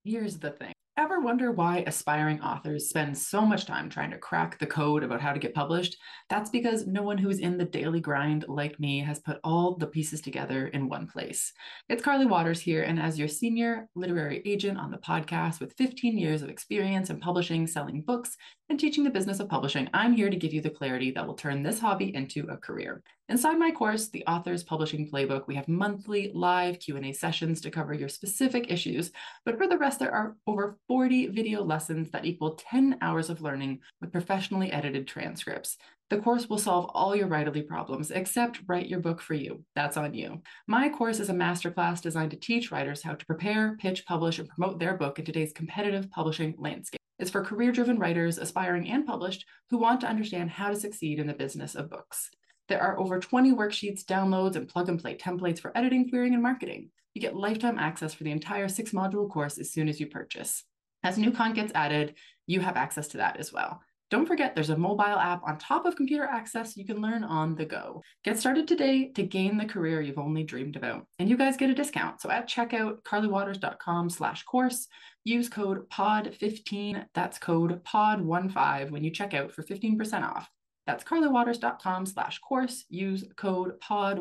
Here's the thing. Ever wonder why aspiring authors spend so much time trying to crack the code about how to get published? That's because no one who's in the daily grind like me has put all the pieces together in one place. It's Carly Waters here, and as your senior literary agent on the podcast with 15 years of experience in publishing, selling books, and teaching the business of publishing, I'm here to give you the clarity that will turn this hobby into a career. Inside my course, The Author's Publishing Playbook, we have monthly live Q&A sessions to cover your specific issues, but for the rest, there are over 40 video lessons that equal 10 hours of learning with professionally edited transcripts. The course will solve all your writerly problems, except write your book for you. That's on you. My course is a masterclass designed to teach writers how to prepare, pitch, publish, and promote their book in today's competitive publishing landscape. It's for career-driven writers, aspiring and published, who want to understand how to succeed in the business of books. There are over 20 worksheets, downloads, and plug-and-play templates for editing, querying, and marketing. You get lifetime access for the entire 6-module course as soon as you purchase. As new content gets added, you have access to that as well. Don't forget, there's a mobile app on top of computer access you can learn on the go. Get started today to gain the career you've only dreamed about. And you guys get a discount. So at checkout, carlywaters.com/course, use code POD15, that's code POD15 when you check out for 15% off. That's carlywaters.com/course. Use code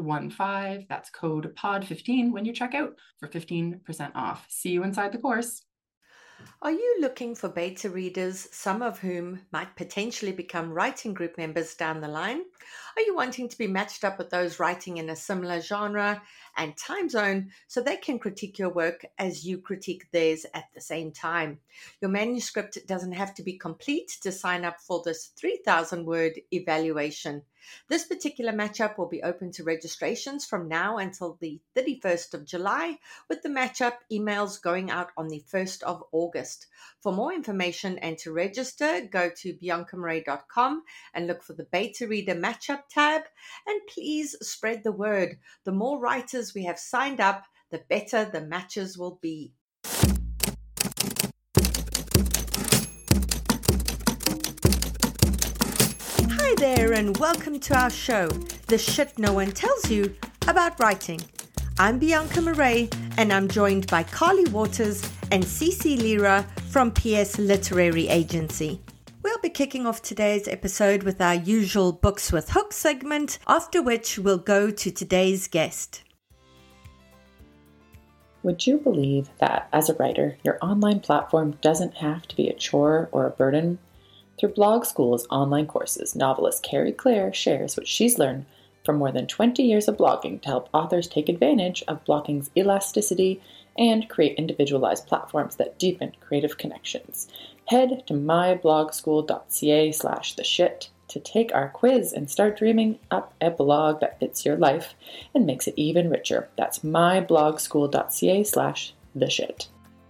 POD15, that's code POD15 when you check out for 15% off. See you inside the course. Are you looking for beta readers, some of whom might potentially become writing group members down the line? Are you wanting to be matched up with those writing in a similar genre and time zone so they can critique your work as you critique theirs at the same time? Your manuscript doesn't have to be complete to sign up for this 3,000-word evaluation. This particular matchup will be open to registrations from now until the 31st of July, with the matchup emails going out on the 1st of August. For more information and to register, go to biancamarais.com and look for the Beta Reader Matchup tab. And please spread the word. The more writers we have signed up, the better the matches will be. Hi there, and welcome to our show, The Shit No One Tells You About Writing. I'm Bianca Marais, and I'm joined by Carly Waters and Cece Lira from PS Literary Agency. We'll be kicking off today's episode with our usual Books with Hook segment, after which we'll go to today's guest. Would you believe that, as a writer, your online platform doesn't have to be a chore or a burden? Through Blog School's online courses, novelist Carrie Clare shares what she's learned from more than 20 years of blogging to help authors take advantage of blogging's elasticity and create individualized platforms that deepen creative connections. Head to myblogschool.ca/theshit to take our quiz and start dreaming up a blog that fits your life and makes it even richer. That's myblogschool.ca/theshit.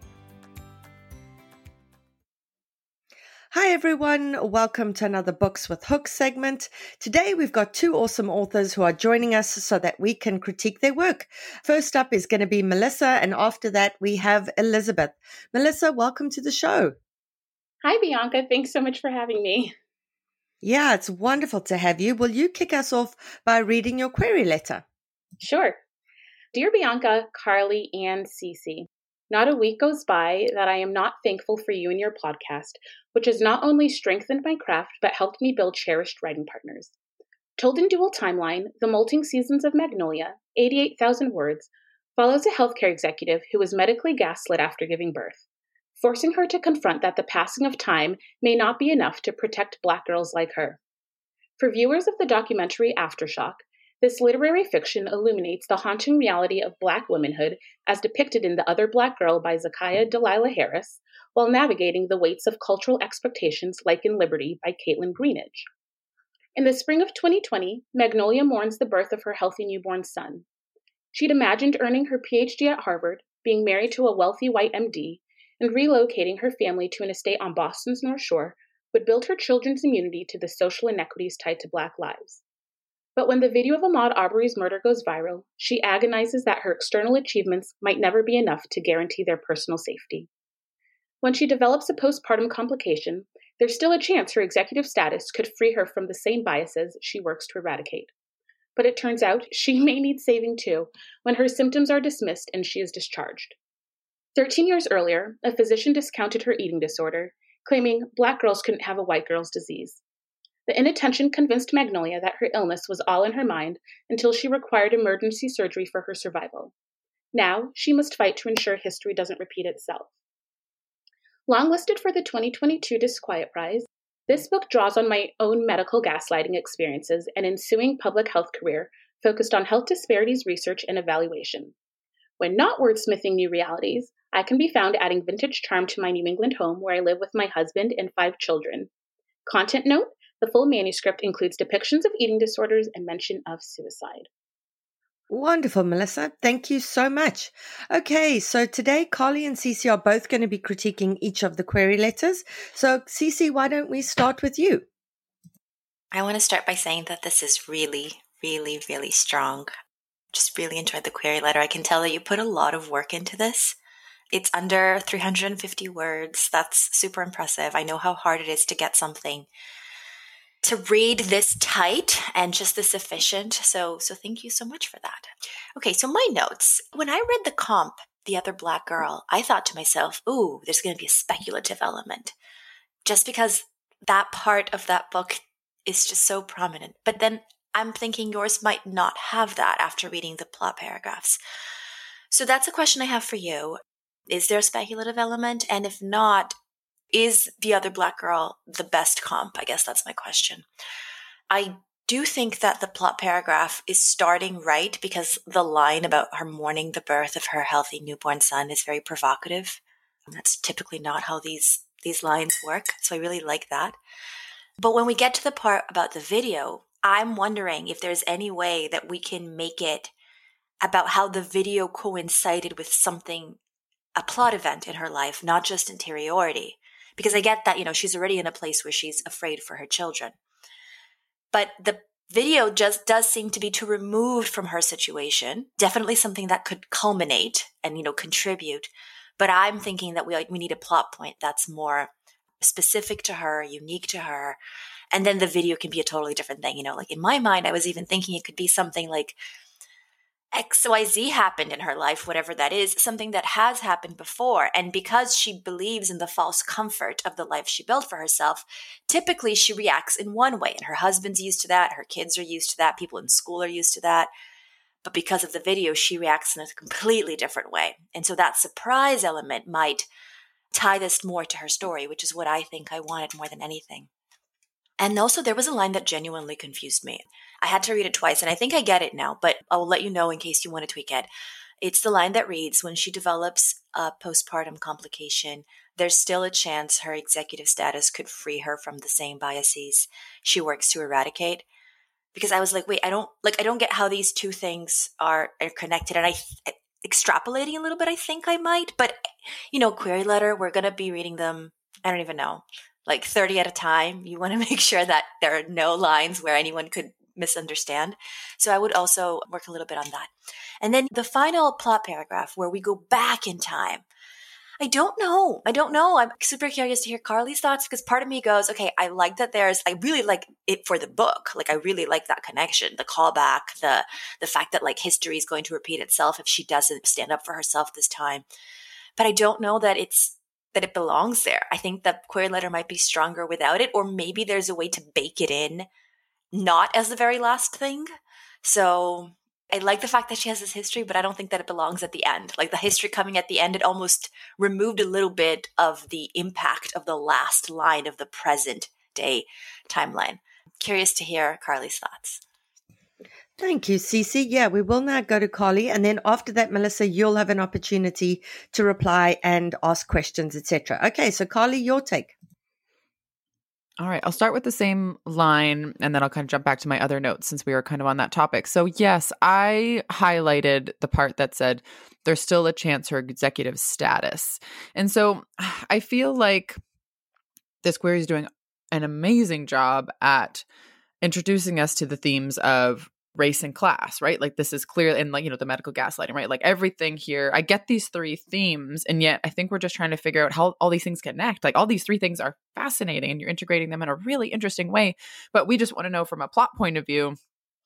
Hi everyone, welcome to another Books with Hook segment. Today we've got two awesome authors who are joining us so that we can critique their work. First up is going to be Melissa, and after that we have Elizabeth. Melissa, welcome to the show. Hi Bianca, thanks so much for having me. Yeah, it's wonderful to have you. Will you kick us off by reading your query letter? Sure. Dear Bianca, Carly, and Cece, not a week goes by that I am not thankful for you and your podcast, which has not only strengthened my craft, but helped me build cherished writing partners. Told in dual timeline, The Molting Seasons of Magnolia, 88,000 words, follows a healthcare executive who was medically gaslit after giving birth, forcing her to confront that the passing of time may not be enough to protect Black girls like her. For viewers of the documentary Aftershock, this literary fiction illuminates the haunting reality of Black womanhood as depicted in The Other Black Girl by Zakiya Dalila Harris, while navigating the weights of cultural expectations like in Liberty by Caitlin Greenidge. In the spring of 2020, Magnolia mourns the birth of her healthy newborn son. She'd imagined earning her PhD at Harvard, being married to a wealthy white MD, and relocating her family to an estate on Boston's North Shore would build her children's immunity to the social inequities tied to Black lives. But when the video of Ahmaud Arbery's murder goes viral, she agonizes that her external achievements might never be enough to guarantee their personal safety. When she develops a postpartum complication, there's still a chance her executive status could free her from the same biases she works to eradicate. But it turns out she may need saving too when her symptoms are dismissed and she is discharged. 13 years earlier, a physician discounted her eating disorder, claiming Black girls couldn't have a white girl's disease. The inattention convinced Magnolia that her illness was all in her mind until she required emergency surgery for her survival. Now, she must fight to ensure history doesn't repeat itself. Longlisted for the 2022 Disquiet Prize, this book draws on my own medical gaslighting experiences and ensuing public health career focused on health disparities research and evaluation. When not wordsmithing new realities, I can be found adding vintage charm to my New England home where I live with my husband and 5 children. Content note, the full manuscript includes depictions of eating disorders and mention of suicide. Wonderful, Melissa. Thank you so much. Okay, so today Carly and Cece are both going to be critiquing each of the query letters. So Cece, why don't we start with you? I want to start by saying that this is really, really, really strong. Just really enjoyed the query letter. I can tell that you put a lot of work into this. It's under 350 words. That's super impressive. I know how hard it is to get something to read this tight and just this efficient. So thank you so much for that. Okay, so my notes. When I read the comp, The Other Black Girl, I thought to myself, ooh, there's going to be a speculative element. Just because that part of that book is just so prominent. But then I'm thinking yours might not have that after reading the plot paragraphs. So that's a question I have for you. Is there a speculative element? And if not, is The Other Black Girl the best comp? I guess that's my question. I do think that the plot paragraph is starting right because the line about her mourning the birth of her healthy newborn son is very provocative. That's typically not how these lines work, so I really like that. But when we get to the part about the video, I'm wondering if there's any way that we can make it about how the video coincided with something, a plot event in her life, not just interiority. Because I get that, she's already in a place where she's afraid for her children. But the video just does seem to be too removed from her situation. Definitely something that could culminate and, contribute. But I'm thinking that we need a plot point that's more specific to her, unique to her. And then the video can be a totally different thing. Like in my mind, I was even thinking it could be something like XYZ happened in her life, whatever that is, something that has happened before. And because she believes in the false comfort of the life she built for herself, typically she reacts in one way. And her husband's used to that. Her kids are used to that. People in school are used to that. But because of the video, she reacts in a completely different way. And so that surprise element might tie this more to her story, which is what I think I wanted more than anything. And also there was a line that genuinely confused me. I had to read it twice, and I think I get it now, but I will let you know in case you want to tweak it. It's the line that reads, when she develops a postpartum complication, there's still a chance her executive status could free her from the same biases she works to eradicate. Because I was like, wait, I don't get how these two things are connected. And extrapolating a little bit, I think I might, but query letter, we're going to be reading them. I don't even know, like 30 at a time. You want to make sure that there are no lines where anyone could misunderstand. So I would also work a little bit on that. And then the final plot paragraph where we go back in time. I don't know. I'm super curious to hear Carly's thoughts because part of me goes, okay, I really like it for the book. Like I really like that connection, the callback, the fact that like history is going to repeat itself if she doesn't stand up for herself this time. But I don't know that it belongs there. I think that query letter might be stronger without it, or maybe there's a way to bake it in not as the very last thing. So I like the fact that she has this history, but I don't think that it belongs at the end. Like the history coming at the end, it almost removed a little bit of the impact of the last line of the present day timeline. Curious to hear Carly's thoughts. Thank you, Cece. Yeah, we will now go to Carly. And then after that, Melissa, you'll have an opportunity to reply and ask questions, etc. Okay, so Carly, your take. All right, I'll start with the same line and then I'll kind of jump back to my other notes since we were kind of on that topic. So yes, I highlighted the part that said there's still a chance her executive status. And so I feel like this query is doing an amazing job at introducing us to the themes of race and class, right? Like this is clear in like, the medical gaslighting, right? Like everything here, I get these three themes and yet I think we're just trying to figure out how all these things connect. Like all these three things are fascinating and you're integrating them in a really interesting way, but we just want to know from a plot point of view,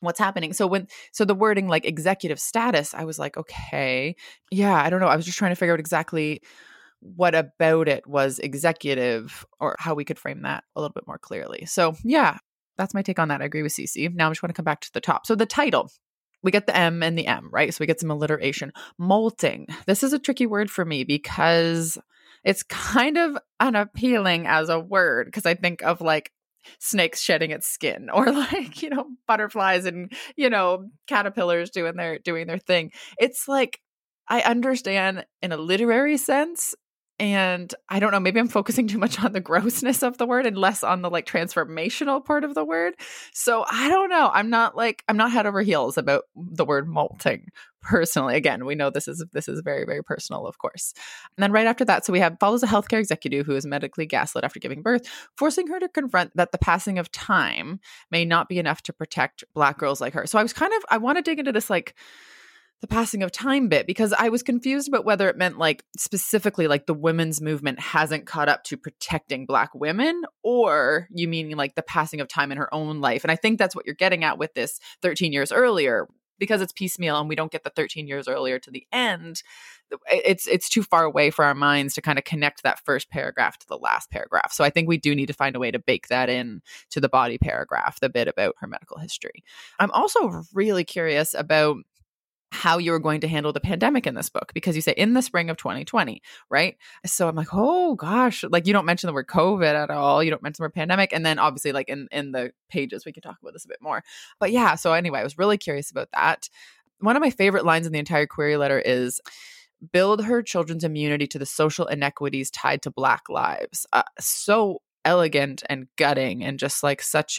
what's happening. So the wording like executive status, I was like, okay, yeah, I don't know. I was just trying to figure out exactly what about it was executive or how we could frame that a little bit more clearly. So yeah, that's my take on that. I agree with Cece. Now I just want to come back to the top. So the title, we get the M and the M, right? So we get some alliteration. Molting. This is a tricky word for me because it's kind of unappealing as a word because I think of like snakes shedding its skin or like, butterflies and, caterpillars doing their thing. It's like, I understand in a literary sense. And I don't know, maybe I'm focusing too much on the grossness of the word and less on the like transformational part of the word. So I don't know. I'm not head over heels about the word molting personally. Again, we know this is very, very personal, of course. And then right after that, so we have follows a healthcare executive who is medically gaslit after giving birth, forcing her to confront that the passing of time may not be enough to protect Black girls like her. So I want to dig into this like the passing of time bit because I was confused about whether it meant like specifically like the women's movement hasn't caught up to protecting Black women or you meaning like the passing of time in her own life. And I think that's what you're getting at with this 13 years earlier because it's piecemeal and we don't get the 13 years earlier to the end. It's too far away for our minds to kind of connect that first paragraph to the last paragraph. So I think we do need to find a way to bake that in to the body paragraph, the bit about her medical history. I'm also really curious about how you were going to handle the pandemic in this book, because you say in the spring of 2020, right? So I'm like, oh gosh, like you don't mention the word COVID at all. You don't mention the word pandemic. And then obviously like in the pages, we can talk about this a bit more. But yeah, so anyway, I was really curious about that. One of my favorite lines in the entire query letter is, build her children's immunity to the social inequities tied to Black lives. So elegant and gutting and just like such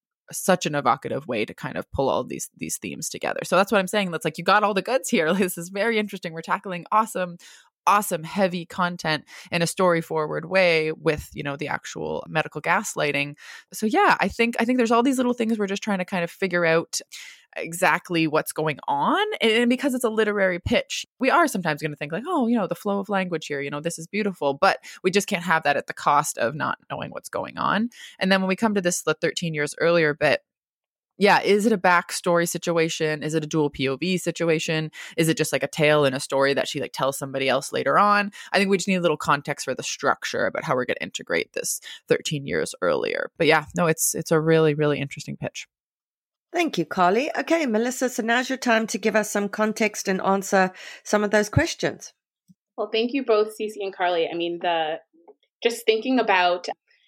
an evocative way to kind of pull all of these themes together. So that's what I'm saying. That's like, you got all the goods here. This is very interesting. We're tackling awesome, heavy content in a story forward way with, the actual medical gaslighting. So yeah, I think there's all these little things we're just trying to kind of figure out exactly what's going on. And because it's a literary pitch, we are sometimes going to think like, oh, the flow of language here, this is beautiful, but we just can't have that at the cost of not knowing what's going on. And then when we come to the 13 years earlier bit, yeah, is it a backstory situation? Is it a dual POV situation? Is it just like a tale in a story that she like tells somebody else later on? I think we just need a little context for the structure about how we're going to integrate this 13 years earlier. But yeah, no, it's a really, really interesting pitch. Thank you, Carly. Okay, Melissa, so now's your time to give us some context and answer some of those questions. Well, thank you both, Cece and Carly. I mean, just thinking about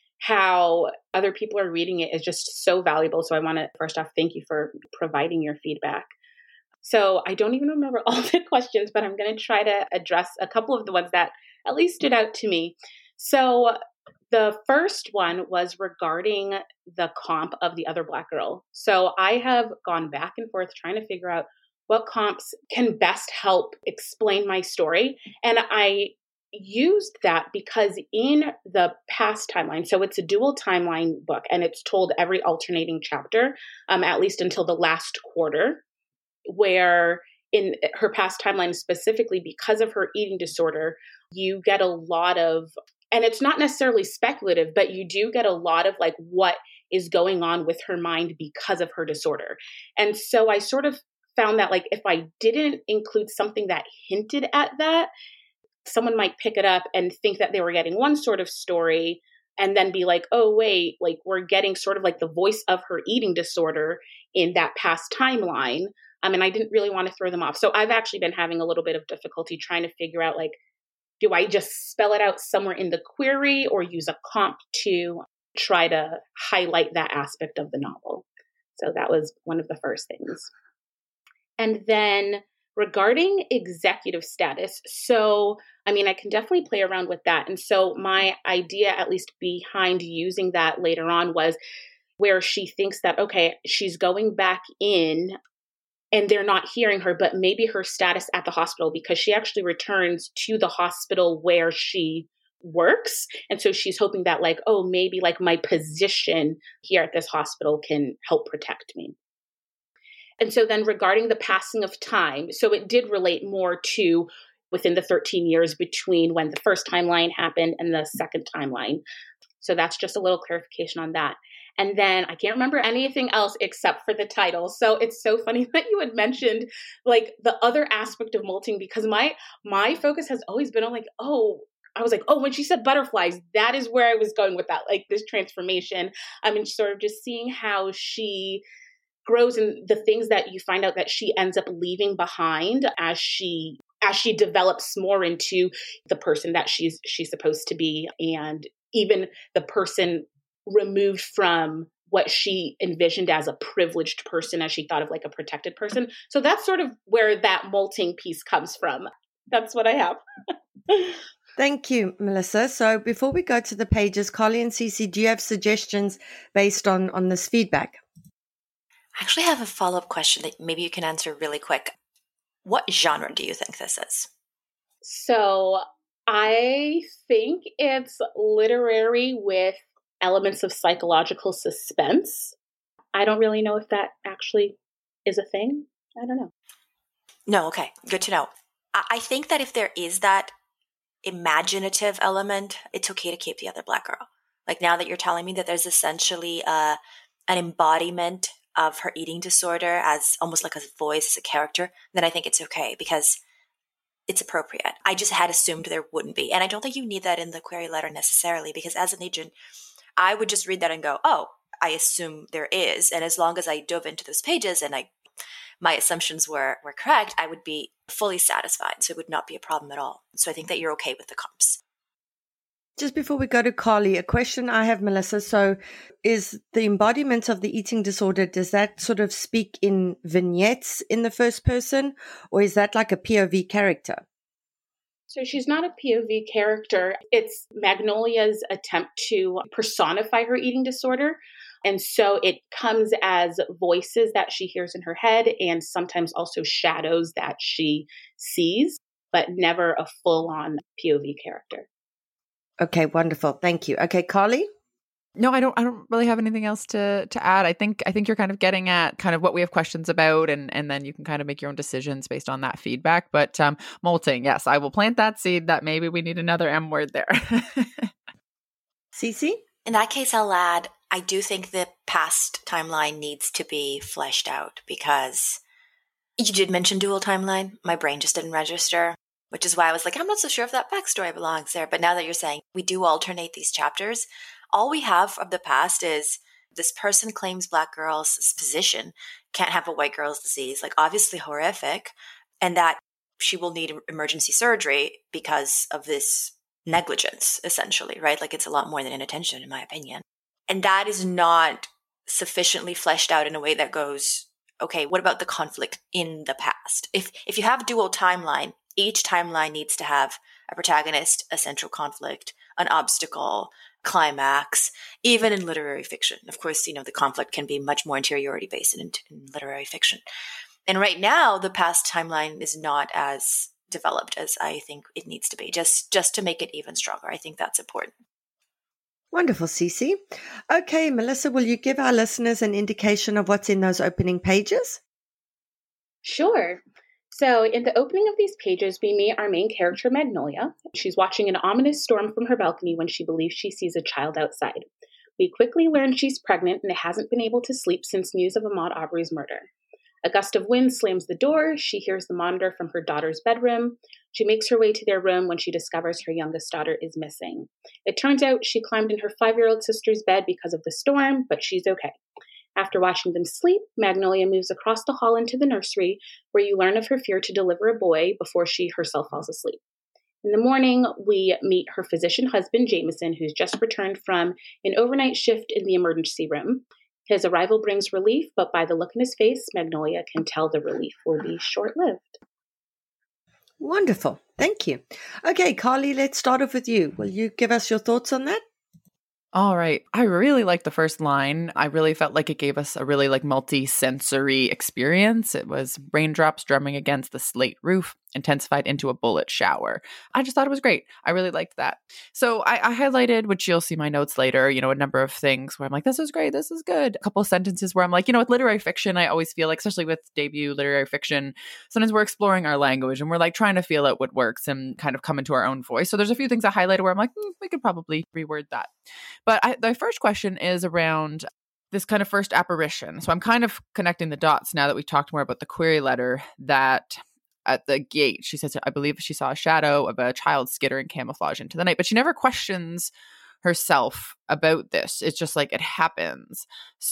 how other people are reading it is just so valuable. So I want to first off, thank you for providing your feedback. So I don't even remember all the questions, but I'm going to try to address a couple of the ones that at least stood out to me. So the first one was regarding the comp of the other Black girl. So I have gone back and forth trying to figure out what comps can best help explain my story. And I used that because in the past timeline, so it's a dual timeline book and it's told every alternating chapter, at least until the last quarter, where in her past timeline specifically because of her eating disorder, you get a lot of, and it's not necessarily speculative, but you do get a lot of like what is going on with her mind because of her disorder. And so I sort of found that like if I didn't include something that hinted at that, someone might pick it up and think that they were getting one sort of story and then be like, oh, wait, like we're getting sort of like the voice of her eating disorder in that past timeline. And I didn't really want to throw them off. So I've actually been having a little bit of difficulty trying to figure out, like, do I just spell it out somewhere in the query or use a comp to try to highlight that aspect of the novel? So that was one of the first things. And then regarding executive status, so, I mean, I can definitely play around with that. And so my idea, at least behind using that later on, was where she thinks that, okay, she's going back in and they're not hearing her, but maybe her status at the hospital, because she actually returns to the hospital where she works. And so she's hoping that like, oh, maybe like my position here at this hospital can help protect me. And so then regarding the passing of time, so it did relate more to within the 13 years between when the first timeline happened and the second timeline. So that's just a little clarification on that. And then I can't remember anything else except for the title. So it's so funny that you had mentioned like the other aspect of molting, because my focus has always been on like, I was like, when she said butterflies, that is where I was going with that, like this transformation. I mean, sort of just seeing how she grows and the things that you find out that she ends up leaving behind as she develops more into the person that she's supposed to be, and even the person removed from what she envisioned as a privileged person, as she thought of like a protected person. So that's sort of where that molting piece comes from. That's what I have. Thank you, Melissa. So before we go to the pages, Carly and Cece, do you have suggestions based on this feedback? I actually have a follow-up question that maybe you can answer really quick. What genre do you think this is? So I think it's literary with elements of psychological suspense. I don't really know if that actually is a thing. I don't know. No, okay. Good to know. I think that if there is that imaginative element, it's okay to keep the other Black girl. Like now that you're telling me that there's essentially an embodiment of her eating disorder as almost like a voice, as a character, then I think it's okay because it's appropriate. I just had assumed there wouldn't be. And I don't think you need that in the query letter necessarily, because as an agent, I would just read that and go, I assume there is. And as long as I dove into those pages and my assumptions were correct, I would be fully satisfied. So it would not be a problem at all. So I think that you're okay with the comps. Just before we go to Carly, a question I have, Melissa. So is the embodiment of the eating disorder, does that sort of speak in vignettes in the first person, or is that like a POV character? So she's not a POV character. It's Magnolia's attempt to personify her eating disorder. And so it comes as voices that she hears in her head and sometimes also shadows that she sees, but never a full-on POV character. Okay, wonderful. Thank you. Okay, Carly? No, I don't really have anything else to add. I think you're kind of getting at kind of what we have questions about, and then you can kind of make your own decisions based on that feedback. But molting, yes, I will plant that seed that maybe we need another M word there. Cece? In that case, I'll add, I do think the past timeline needs to be fleshed out, because you did mention dual timeline. My brain just didn't register, which is why I was like, I'm not so sure if that backstory belongs there. But now that you're saying we do alternate these chapters, all we have of the past is this person claims Black girl's position, can't have a white girl's disease, like obviously horrific, and that she will need emergency surgery because of this negligence, essentially, right? Like it's a lot more than inattention, in my opinion. And that is not sufficiently fleshed out in a way that goes, okay, what about the conflict in the past? If you have dual timeline, each timeline needs to have a protagonist, a central conflict, an obstacle, climax, even in literary fiction. Of course, the conflict can be much more interiority based in literary fiction. And right now, the past timeline is not as developed as I think it needs to be, just to make it even stronger. I think that's important. Wonderful, Cece. Okay, Melissa, will you give our listeners an indication of what's in those opening pages? Sure. So in the opening of these pages, we meet our main character, Magnolia. She's watching an ominous storm from her balcony when she believes she sees a child outside. We quickly learn she's pregnant and hasn't been able to sleep since news of Ahmaud Arbery's murder. A gust of wind slams the door. She hears the monitor from her daughter's bedroom. She makes her way to their room when she discovers her youngest daughter is missing. It turns out she climbed in her 5-year-old sister's bed because of the storm, but she's okay. After watching them sleep, Magnolia moves across the hall into the nursery, where you learn of her fear to deliver a boy before she herself falls asleep. In the morning, we meet her physician husband, Jameson, who's just returned from an overnight shift in the emergency room. His arrival brings relief, but by the look in his face, Magnolia can tell the relief will be short-lived. Wonderful. Thank you. Okay, Carly, let's start off with you. Will you give us your thoughts on that? All right. I really liked the first line. I really felt like it gave us a really multi-sensory experience. It was raindrops drumming against the slate roof, intensified into a bullet shower. I just thought it was great. I really liked that. So I highlighted, which you'll see my notes later, a number of things where I'm like, this is great. This is good. A couple of sentences where I'm like, with literary fiction, I always feel like, especially with debut literary fiction, sometimes we're exploring our language and we're trying to feel out what works and kind of come into our own voice. So there's a few things I highlighted where I'm like, we could probably reword that. But the first question is around this kind of first apparition. So I'm kind of connecting the dots now that we talked more about the query letter, that at the gate, she says, I believe she saw a shadow of a child skittering camouflage into the night, but she never questions herself about this. It's just like it happens.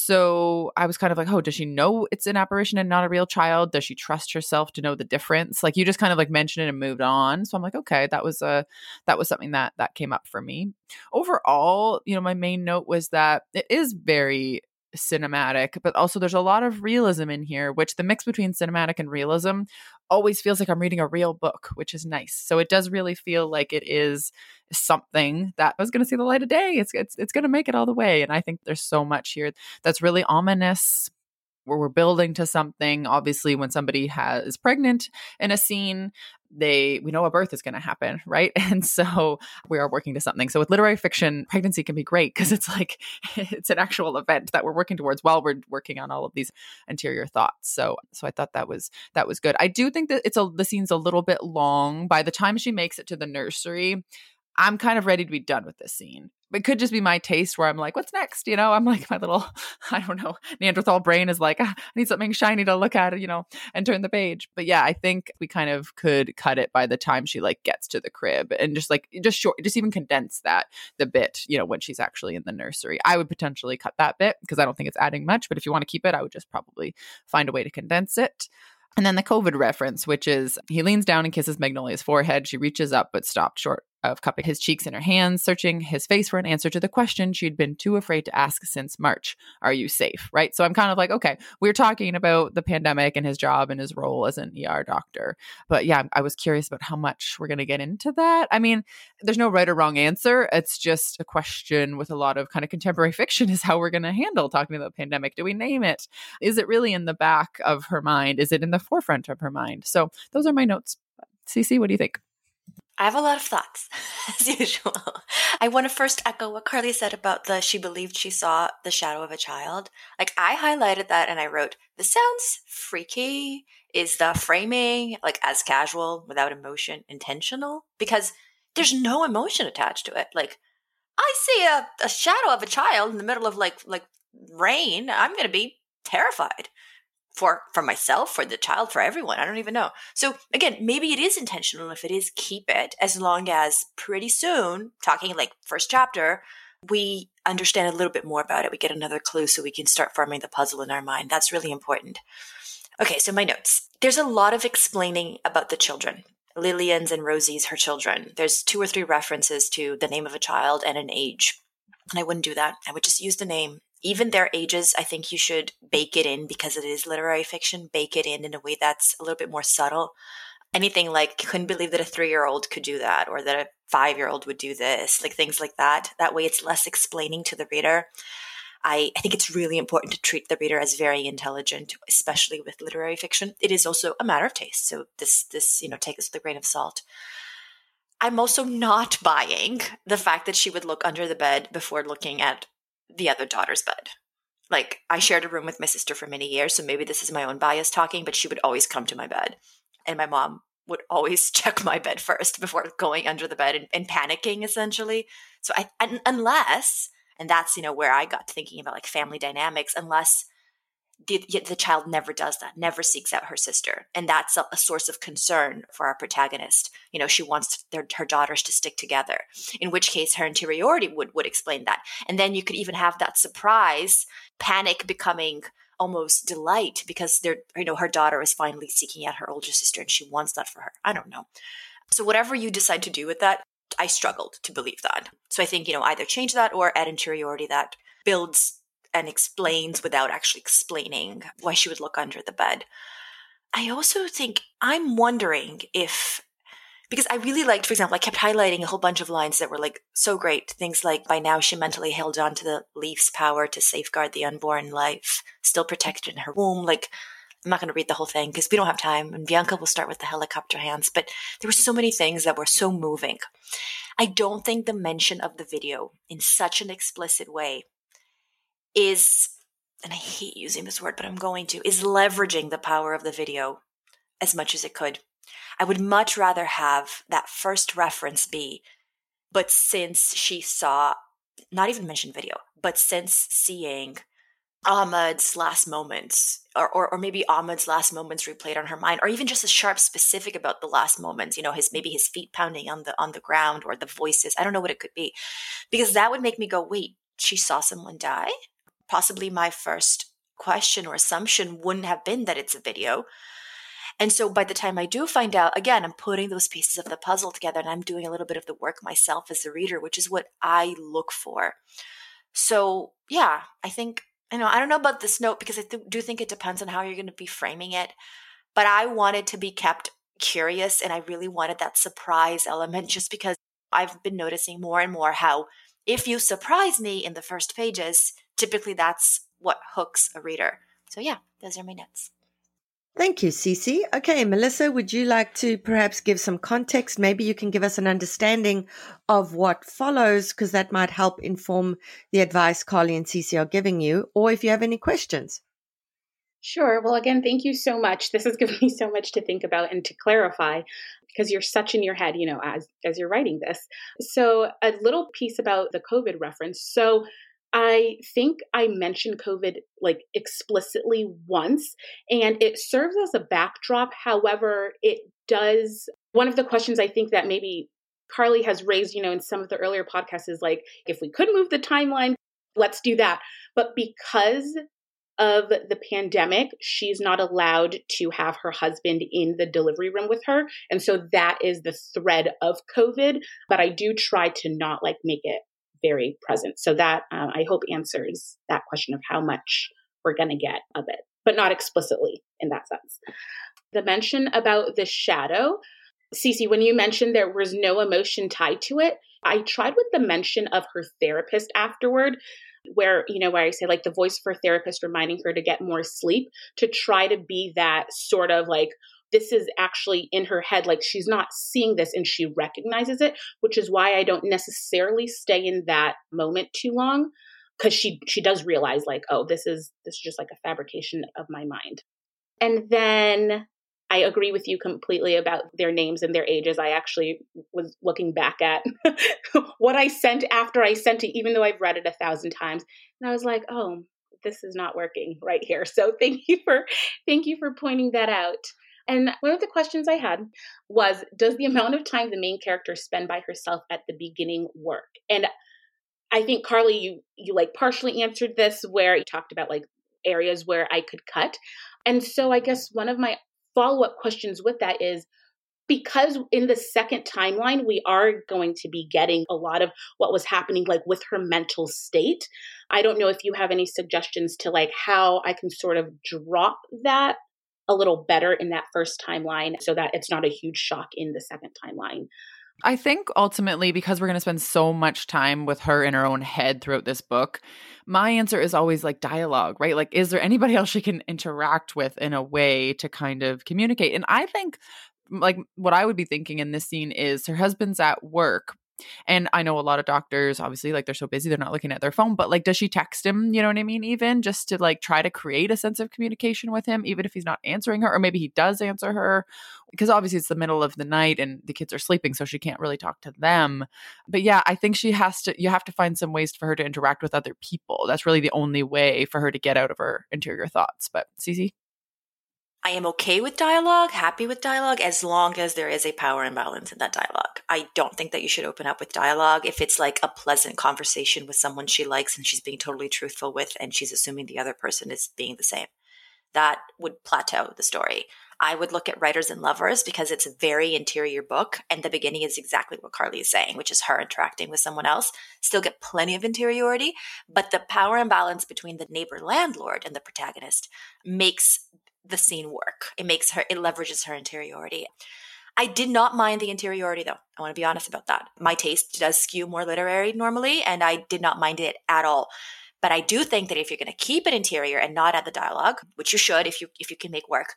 So I was kind of like, oh, does she know it's an apparition and not a real child? Does she trust herself to know the difference? Like, you just kind of like mentioned it and moved on. So I'm like, okay, that was something that came up for me. Overall, my main note was that it is very cinematic, but also there's a lot of realism in here, which the mix between cinematic and realism always feels like I'm reading a real book, which is nice. So it does really feel like it is something that was going to see the light of day. It's going to make it all the way. And I think there's so much here that's really ominous, where we're building to something. Obviously, when somebody is pregnant in a scene, we know a birth is going to happen, right? And so we are working to something. So with literary fiction, pregnancy can be great because it's like it's an actual event that we're working towards while we're working on all of these interior thoughts. So I thought that was good. I do think that the scene's a little bit long. By the time she makes it to the nursery, I'm kind of ready to be done with this scene. It could just be my taste where I'm like, what's next? I'm like, my little, I don't know, Neanderthal brain is like, I need something shiny to look at, and turn the page. But yeah, I think we kind of could cut it by the time she like gets to the crib, and just even condense the bit, when she's actually in the nursery. I would potentially cut that bit because I don't think it's adding much, but if you want to keep it, I would just probably find a way to condense it. And then the COVID reference, which is he leans down and kisses Magnolia's forehead. She reaches up, but stopped short of cupping his cheeks in her hands, searching his face for an answer to the question she'd been too afraid to ask since March. Are you safe? Right? So I'm kind of like, okay, we're talking about the pandemic and his job and his role as an ER doctor. But yeah, I was curious about how much we're going to get into that. I mean, there's no right or wrong answer. It's just a question with a lot of kind of contemporary fiction is how we're going to handle talking about the pandemic. Do we name it? Is it really in the back of her mind? Is it in the forefront of her mind? So those are my notes. Cece, what do you think? I have a lot of thoughts, as usual. I want to first echo what Carly said about she believed she saw the shadow of a child. Like, I highlighted that and I wrote, this sounds freaky. Is the framing, like, as casual, without emotion, intentional? Because there's no emotion attached to it. Like, I see a shadow of a child in the middle of, like rain. I'm going to be terrified. For myself, for the child, for everyone. I don't even know. So again, maybe it is intentional. If it is, keep it, as long as pretty soon, talking like first chapter, we understand a little bit more about it. We get another clue so we can start forming the puzzle in our mind. That's really important. Okay, so my notes. There's a lot of explaining about the children. Lillian's and Rosie's, her children. There's 2 or 3 references to the name of a child and an age. And I wouldn't do that. I would just use the name. Even their ages, I think you should bake it in because it is literary fiction. Bake it in a way that's a little bit more subtle. Anything like, couldn't believe that a 3-year-old could do that, or that a 5-year-old would do this, like things like that. That way it's less explaining to the reader. I think it's really important to treat the reader as very intelligent, especially with literary fiction. It is also a matter of taste. So this take this with a grain of salt. I'm also not buying the fact that she would look under the bed before looking at the other daughter's bed. Like, I shared a room with my sister for many years, so maybe this is my own bias talking, but she would always come to my bed. And my mom would always check my bed first before going under the bed and panicking, essentially. So unless, and that's, where I got to thinking about like family dynamics, unless the child never does that, never seeks out her sister. And that's a source of concern for our protagonist. She wants her daughters to stick together, in which case her interiority would explain that. And then you could even have that surprise, panic becoming almost delight because her daughter is finally seeking out her older sister and she wants that for her. I don't know. So whatever you decide to do with that, I struggled to believe that. So I think, either change that or add interiority that builds and explains without actually explaining why she would look under the bed. I also think, I'm wondering if, because I really liked, for example, I kept highlighting a whole bunch of lines that were like so great. Things like, by now she mentally held on to the leaf's power to safeguard the unborn life, still protected in her womb. Like, I'm not going to read the whole thing because we don't have time. And Bianca will start with the helicopter hands. But there were so many things that were so moving. I don't think the mention of the video in such an explicit way is, and I hate using this word, but I'm going to, is leveraging the power of the video as much as it could. I would much rather have that first reference be, but since she saw, not even mention video, but since seeing Ahmed's last moments, or maybe Ahmed's last moments replayed on her mind, or even just a sharp specific about the last moments, maybe his feet pounding on the ground, or the voices. I don't know what it could be, because that would make me go, wait, she saw someone die? Possibly my first question or assumption wouldn't have been that it's a video. And so by the time I do find out, again, I'm putting those pieces of the puzzle together, and I'm doing a little bit of the work myself as a reader, which is what I look for. So yeah, I think, I don't know about this note, because I do think it depends on how you're going to be framing it. But I wanted to be kept curious, and I really wanted that surprise element, just because I've been noticing more and more how if you surprise me in the first pages, typically that's what hooks a reader. So yeah, those are my notes. Thank you, Cece. Okay, Melissa, would you like to perhaps give some context? Maybe you can give us an understanding of what follows, because that might help inform the advice Carly and Cece are giving you, or if you have any questions. Sure. Well, again, thank you so much. This has given me so much to think about and to clarify, because you're such in your head, as you're writing this. So a little piece about the COVID reference. So I think I mentioned COVID explicitly once, and it serves as a backdrop. However, it does. One of the questions I think that maybe Carly has raised, in some of the earlier podcasts is if we could move the timeline, let's do that. But because of the pandemic, she's not allowed to have her husband in the delivery room with her. And so that is the thread of COVID. But I do try to not make it very present. So that I hope answers that question of how much we're going to get of it, but not explicitly in that sense. The mention about the shadow, Cece, when you mentioned there was no emotion tied to it, I tried with the mention of her therapist afterward, where I say the voice of her therapist reminding her to get more sleep, to try to be that sort of this is actually in her head, she's not seeing this and she recognizes it, which is why I don't necessarily stay in that moment too long, because she does realize oh, this is just a fabrication of my mind. And then I agree with you completely about their names and their ages. I actually was looking back at what I sent after I sent it, even though I've read it 1,000 times. And I was like, oh, this is not working right here. So thank you for pointing that out. And one of the questions I had was, does the amount of time the main character spend by herself at the beginning work? And I think, Carly, you partially answered this, where you talked about areas where I could cut. And so I guess one of my follow-up questions with that is, because in the second timeline, we are going to be getting a lot of what was happening with her mental state. I don't know if you have any suggestions to how I can sort of drop that a little better in that first timeline so that it's not a huge shock in the second timeline. I think ultimately, because we're going to spend so much time with her in her own head throughout this book, my answer is always dialogue, right? Is there anybody else she can interact with in a way to kind of communicate? And I think what I would be thinking in this scene is her husband's at work. And I know a lot of doctors, obviously, they're so busy, they're not looking at their phone, but does she text him? You know what I mean? Even just to try to create a sense of communication with him, even if he's not answering her, or maybe he does answer her, because obviously it's the middle of the night and the kids are sleeping, so she can't really talk to them. But yeah, I think you have to find some ways for her to interact with other people. That's really the only way for her to get out of her interior thoughts. But Cece? I am okay with dialogue, happy with dialogue, as long as there is a power imbalance in that dialogue. I don't think that you should open up with dialogue if it's a pleasant conversation with someone she likes and she's being totally truthful with, and she's assuming the other person is being the same. That would plateau the story. I would look at Writers and Lovers, because it's a very interior book, and the beginning is exactly what Carly is saying, which is her interacting with someone else. Still get plenty of interiority, but the power imbalance between the neighbor landlord and the protagonist makes the scene work. It leverages her interiority. I did not mind the interiority, though. I want to be honest about that. My taste does skew more literary normally, and I did not mind it at all. But I do think that if you're going to keep it interior and not add the dialogue, which you should if you can make work,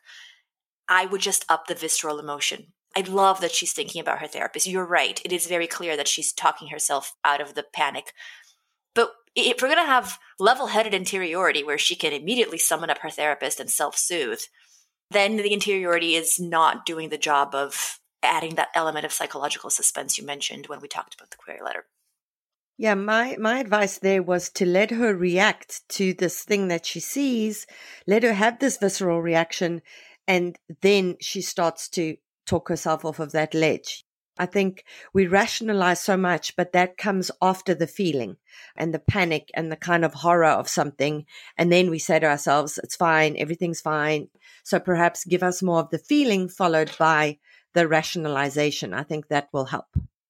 I would just up the visceral emotion. I love that she's thinking about her therapist. You're right. It is very clear that she's talking herself out of the panic. But if we're going to have level-headed interiority where she can immediately summon up her therapist and self-soothe, then the interiority is not doing the job of adding that element of psychological suspense you mentioned when we talked about the query letter. Yeah, my advice there was to let her react to this thing that she sees, let her have this visceral reaction, and then she starts to talk herself off of that ledge. I think we rationalize so much, but that comes after the feeling and the panic and the kind of horror of something. And then we say to ourselves, it's fine, everything's fine. So perhaps give us more of the feeling followed by the rationalization. I think that will help.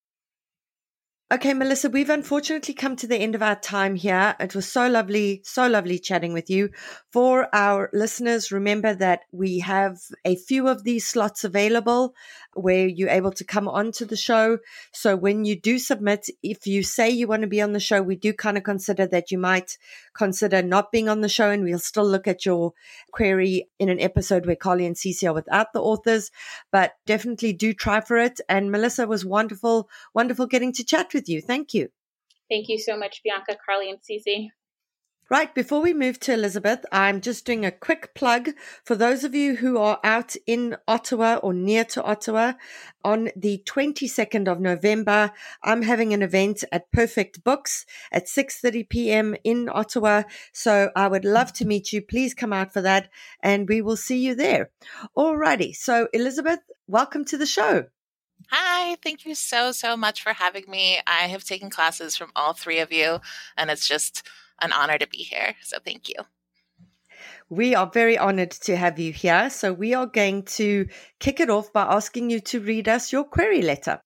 Okay, Melissa, we've unfortunately come to the end of our time here. It was so lovely chatting with you. For our listeners, remember that we have a few of these slots available where you're able to come onto the show. So when you do submit, if you say you want to be on the show, we do kind of consider that you might consider not being on the show, and we'll still look at your query in an episode where Carly and Cece are without the authors, but definitely do try for it. And Melissa, it was wonderful getting to chat with you. Thank you. Thank you so much, Bianca, Carly, and Cece. Right, before we move to Elizabeth, I'm just doing a quick plug for those of you who are out in Ottawa or near to Ottawa. On the 22nd of November, I'm having an event at Perfect Books at 6:30 p.m. in Ottawa. So I would love to meet you. Please come out for that and we will see you there. Alrighty, so Elizabeth, welcome to the show. Hi, thank you so much for having me. I have taken classes from all three of you, and it's just an honor to be here. So thank you. We are very honored to have you here. So we are going to kick it off by asking you to read us your query letter.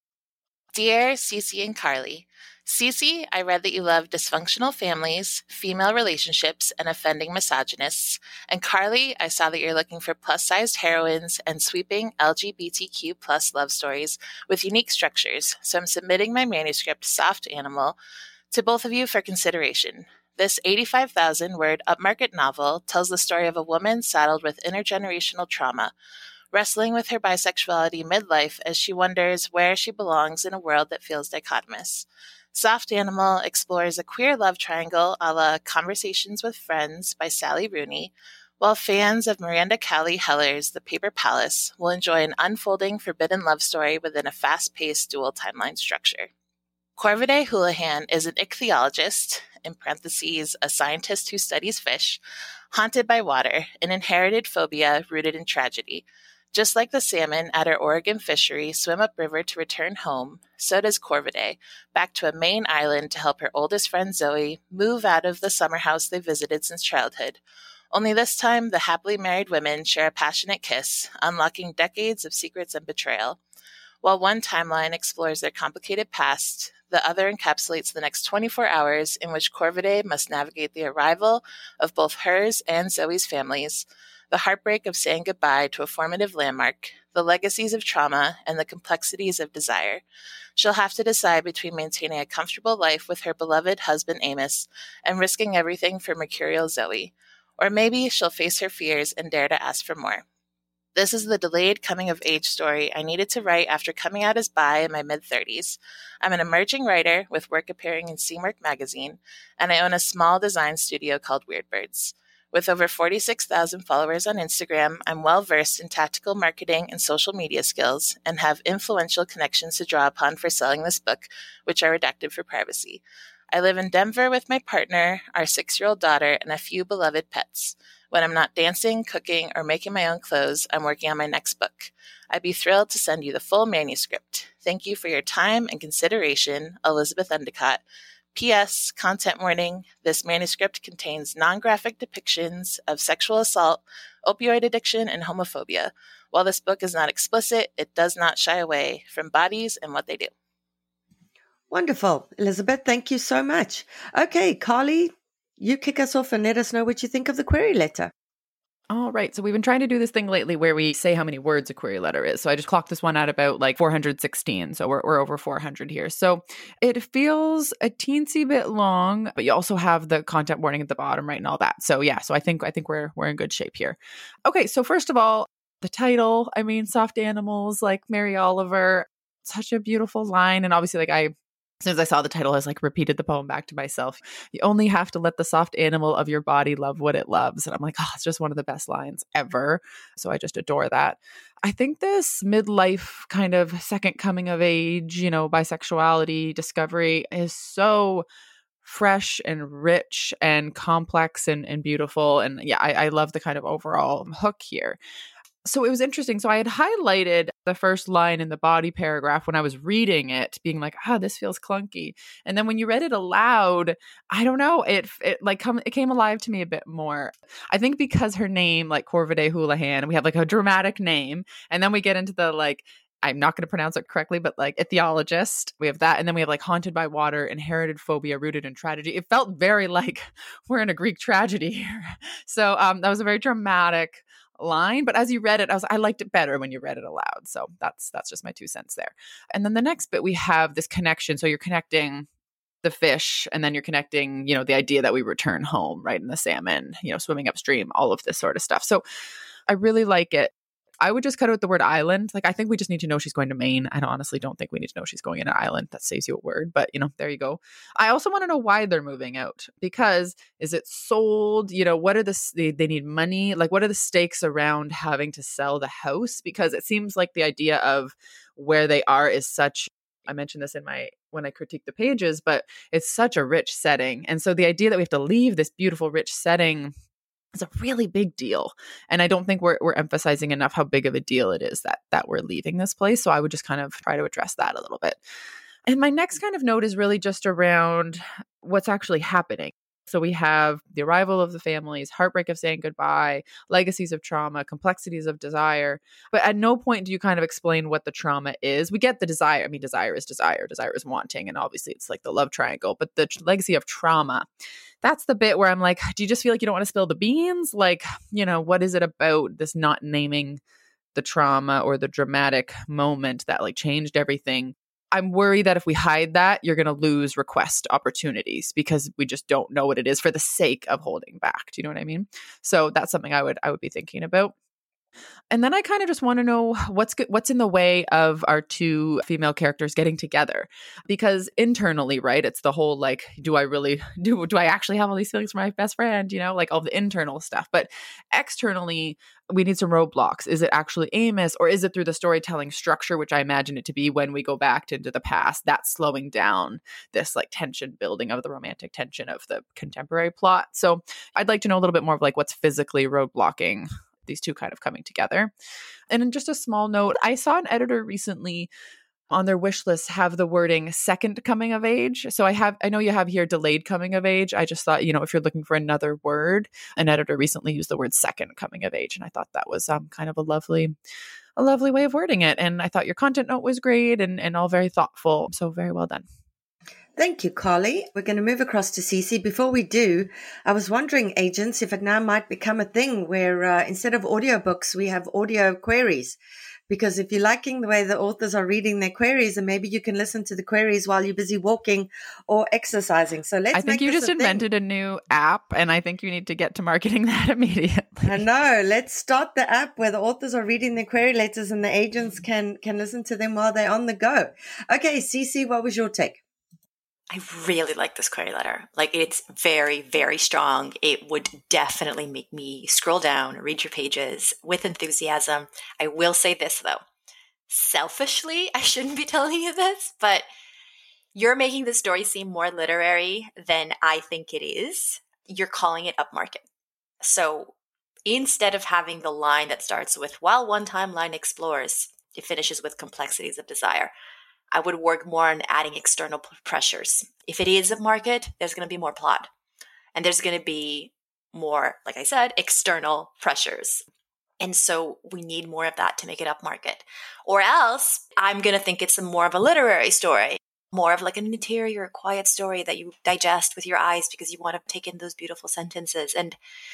Dear Cece and Carly, Cece, I read that you love dysfunctional families, female relationships, and offending misogynists. And Carly, I saw that you're looking for plus-sized heroines and sweeping LGBTQ plus love stories with unique structures. So I'm submitting my manuscript, Soft Animal, to both of you for consideration. This 85,000-word upmarket novel tells the story of a woman saddled with intergenerational trauma, wrestling with her bisexuality midlife as she wonders where she belongs in a world that feels dichotomous. Soft Animal explores a queer love triangle a la Conversations with Friends by Sally Rooney, while fans of Miranda Cowley Heller's The Paper Palace will enjoy an unfolding forbidden love story within a fast-paced dual timeline structure. Corvidae Houlihan is an ichthyologist, in parentheses, a scientist who studies fish, haunted by water, an inherited phobia rooted in tragedy. Just like the salmon at her Oregon fishery swim upriver to return home, so does Corvidae, back to a Maine island to help her oldest friend Zoe move out of the summer house they visited since childhood. Only this time, the happily married women share a passionate kiss, unlocking decades of secrets and betrayal. While one timeline explores their complicated past, the other encapsulates the next 24 hours in which Corvidae must navigate the arrival of both hers and Zoe's families, the heartbreak of saying goodbye to a formative landmark, the legacies of trauma, and the complexities of desire. She'll have to decide between maintaining a comfortable life with her beloved husband Amos and risking everything for mercurial Zoe. Or maybe she'll face her fears and dare to ask for more. This is the delayed coming-of-age story I needed to write after coming out as bi in my mid-30s. I'm an emerging writer with work appearing in Seamwork magazine, and I own a small design studio called Weird Birds. With over 46,000 followers on Instagram, I'm well-versed in tactical marketing and social media skills and have influential connections to draw upon for selling this book, which are redacted for privacy. I live in Denver with my partner, our 6-year-old daughter, and a few beloved pets. When I'm not dancing, cooking, or making my own clothes, I'm working on my next book. I'd be thrilled to send you the full manuscript. Thank you for your time and consideration, Elizabeth Endicott. P.S. Content warning, this manuscript contains non-graphic depictions of sexual assault, opioid addiction, and homophobia. While this book is not explicit, it does not shy away from bodies and what they do. Wonderful. Elizabeth, thank you so much. Okay, Carly, you kick us off and let us know what you think of the query letter. All right. So we've been trying to do this thing lately where we say how many words a query letter is. So I just clocked this one out about like 416. So we're over 400 here. So it feels a teensy bit long, but you also have the content warning at the bottom, right, and all that. So yeah, so I think we're in good shape here. Okay. So first of all, the title, I mean, Soft Animals, like Mary Oliver, such a beautiful line. And obviously like As soon as I saw the title, I was like, repeated the poem back to myself. You only have to let the soft animal of your body love what it loves. And I'm like, oh, it's just one of the best lines ever. So I just adore that. I think this midlife kind of second coming of age, bisexuality discovery is so fresh and rich and complex and beautiful. And yeah, I love the kind of overall hook here. So it was interesting. So I had highlighted the first line in the body paragraph when I was reading it, being like, this feels clunky. And then when you read it aloud, I don't know, it came alive to me a bit more. I think because her name, like Corvidae Houlihan, we have like a dramatic name. And then we get into the I'm not going to pronounce it correctly, but like ethiologist, we have that. And then we have like haunted by water, inherited phobia, rooted in tragedy. It felt very like we're in a Greek tragedy here. So that was a very dramatic line, but as you read it, I liked it better when you read it aloud. So that's just my 2 cents there. And then the next bit, we have this connection. So you're connecting the fish, and then you're connecting, the idea that we return home, right? And the salmon, swimming upstream, all of this sort of stuff. So I really like it. I would just cut out the word island. I think we just need to know she's going to Maine. I honestly don't think we need to know she's going in an island. That saves you a word, but there you go. I also want to know why they're moving out, because is it sold? What are they need money? Like, what are the stakes around having to sell the house? Because it seems like the idea of where they are is such, I mentioned this when I critique the pages, but it's such a rich setting. And so the idea that we have to leave this beautiful, rich setting is a really big deal. And I don't think we're emphasizing enough how big of a deal it is that we're leaving this place. So I would just kind of try to address that a little bit. And my next kind of note is really just around what's actually happening. So we have the arrival of the families, heartbreak of saying goodbye, legacies of trauma, complexities of desire. But at no point do you kind of explain what the trauma is. We get the desire. I mean, desire is desire. Desire is wanting. And obviously it's like the love triangle. But the legacy of trauma, that's the bit where I'm like, do you just feel like you don't want to spill the beans? Like, what is it about this not naming the trauma or the dramatic moment that like changed everything? I'm worried that if we hide that, you're going to lose request opportunities because we just don't know what it is for the sake of holding back. Do you know what I mean? So that's something I would be thinking about. And then I kind of just want to know what's in the way of our 2 female characters getting together, because internally, right, it's the whole like, do I actually have all these feelings for my best friend? Like all the internal stuff. But externally, we need some roadblocks. Is it actually Amos, or is it through the storytelling structure, which I imagine it to be when we go back into the past, that's slowing down this like tension building of the romantic tension of the contemporary plot? So I'd like to know a little bit more of like what's physically roadblocking these 2 kind of coming together. And in just a small note, I saw an editor recently on their wish list have the wording second coming of age. So I know you have here delayed coming of age. I just thought, if you're looking for another word, an editor recently used the word second coming of age. And I thought that was kind of a lovely way of wording it. And I thought your content note was great and all very thoughtful. So very well done. Thank you, Carly. We're going to move across to Cece. Before we do, I was wondering, agents, if it now might become a thing where instead of audiobooks, we have audio queries. Because if you're liking the way the authors are reading their queries, and maybe you can listen to the queries while you're busy walking or exercising. So I think you just invented a new app, and I think you need to get to marketing that immediately. I know. Let's start the app where the authors are reading their query letters and the agents can listen to them while they're on the go. Okay, Cece, what was your take? I really like this query letter. Like, it's very, very strong. It would definitely make me scroll down, read your pages with enthusiasm. I will say this, though. Selfishly, I shouldn't be telling you this, but you're making the story seem more literary than I think it is. You're calling it upmarket. So instead of having the line that starts with, while one timeline explores, it finishes with complexities of desire. I would work more on adding external pressures. If it is upmarket, there's going to be more plot. And there's going to be more, like I said, external pressures. And so we need more of that to make it upmarket. Or else I'm going to think it's more of a literary story, more of like an interior, quiet story that you digest with your eyes because you want to take in those beautiful sentences. And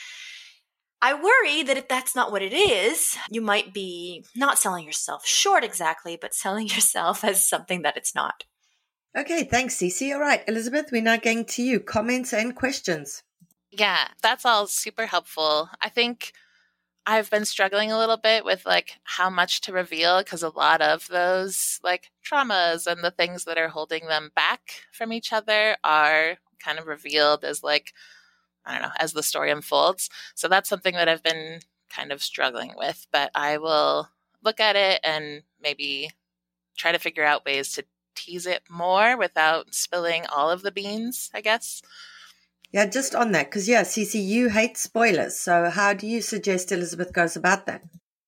I worry that if that's not what it is, you might be not selling yourself short exactly, but selling yourself as something that it's not. Okay, thanks, Cece. All right, Elizabeth, we're now going to you. Comments and questions. Yeah, that's all super helpful. I think I've been struggling a little bit with like how much to reveal, because a lot of those like traumas and the things that are holding them back from each other are kind of revealed as like, I don't know, as the story unfolds. So that's something that I've been kind of struggling with, but I will look at it and maybe try to figure out ways to tease it more without spilling all of the beans, I guess. Yeah, just on that, because Cece, you hate spoilers. So how do you suggest Elizabeth goes about that?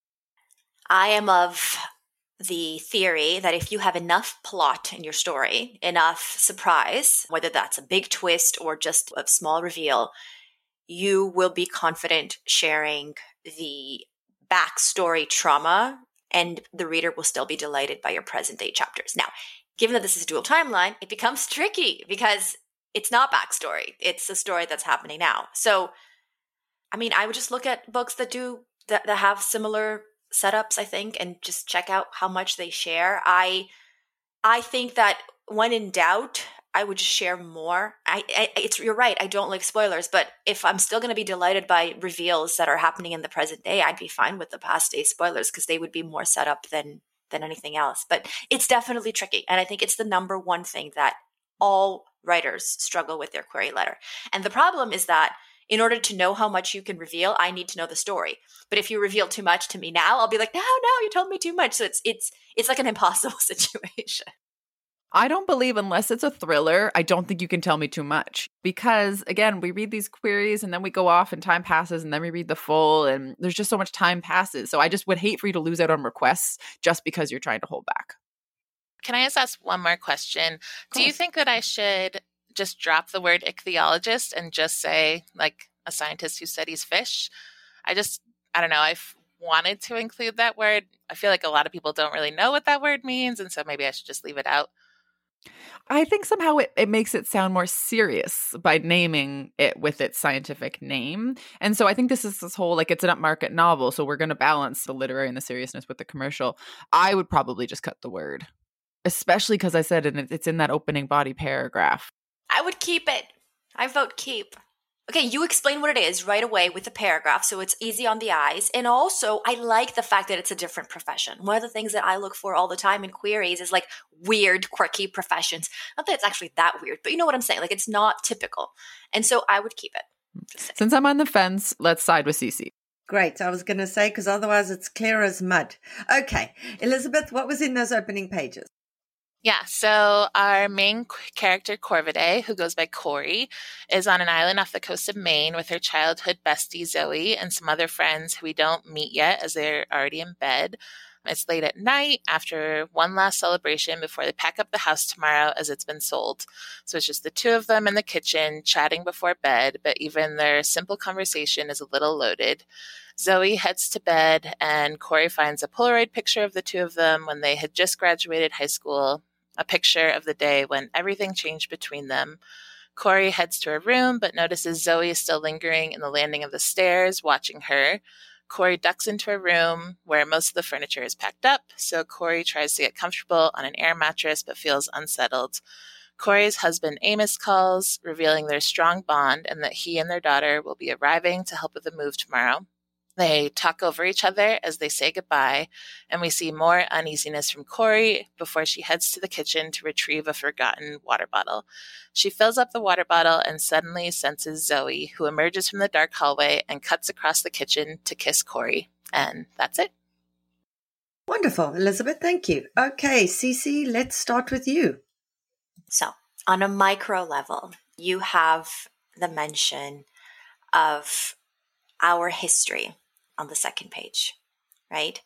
I am of the theory that if you have enough plot in your story, enough surprise, whether that's a big twist or just a small reveal, you will be confident sharing the backstory trauma, and the reader will still be delighted by your present day chapters. Now, given that this is a dual timeline, it becomes tricky because it's not backstory. It's a story that's happening now. So, I mean, I would just look at books that have similar setups, I think, and just check out how much they share. I think that when in doubt, I would just share more. You're right. I don't like spoilers, but if I'm still going to be delighted by reveals that are happening in the present day, I'd be fine with the past day spoilers because they would be more set up than anything else. But it's definitely tricky, and I think it's the number one thing that all writers struggle with their query letter. And the problem is that in order to know how much you can reveal, I need to know the story. But if you reveal too much to me now, I'll be like, no, you told me too much. So it's like an impossible situation. I don't believe, unless it's a thriller, I don't think you can tell me too much. Because again, we read these queries and then we go off and time passes and then we read the full and there's just so much time passes. So I just would hate for you to lose out on requests just because you're trying to hold back. Can I just ask one more question? Do you think that I should just drop the word ichthyologist and just say like a scientist who studies fish? I don't know. I've wanted to include that word. I feel like a lot of people don't really know what that word means. And so maybe I should just leave it out. I think somehow it makes it sound more serious by naming it with its scientific name. And so I think this whole, like, it's an upmarket novel, so we're going to balance the literary and the seriousness with the commercial. I would probably just cut the word, especially because I said it's in that opening body paragraph. I would keep it. I vote keep. Okay, you explain what it is right away with the paragraph, so it's easy on the eyes. And also, I like the fact that it's a different profession. One of the things that I look for all the time in queries is like weird, quirky professions. Not that it's actually that weird, but you know what I'm saying? Like, it's not typical. And so I would keep it. Since I'm on the fence, let's side with Cece. Great. I was going to say, because otherwise it's clear as mud. Okay. Elizabeth, what was in those opening pages? Yeah, so our main character, Corvidae, who goes by Corey, is on an island off the coast of Maine with her childhood bestie, Zoe, and some other friends who we don't meet yet as they're already in bed. It's late at night after one last celebration before they pack up the house tomorrow as it's been sold. So it's just the two of them in the kitchen chatting before bed, but even their simple conversation is a little loaded. Zoe heads to bed and Corey finds a Polaroid picture of the two of them when they had just graduated high school, a picture of the day when everything changed between them. Corey heads to her room but notices Zoe is still lingering in the landing of the stairs, watching her. Corey ducks into her room where most of the furniture is packed up, so Corey tries to get comfortable on an air mattress but feels unsettled. Corey's husband Amos calls, revealing their strong bond and that he and their daughter will be arriving to help with the move tomorrow. They talk over each other as they say goodbye, and we see more uneasiness from Corey before she heads to the kitchen to retrieve a forgotten water bottle. She fills up the water bottle and suddenly senses Zoe, who emerges from the dark hallway and cuts across the kitchen to kiss Corey. And that's it. Wonderful, Elizabeth. Thank you. Okay, Cece, let's start with you. So, on a micro level, you have the mention of our history on the second page, right?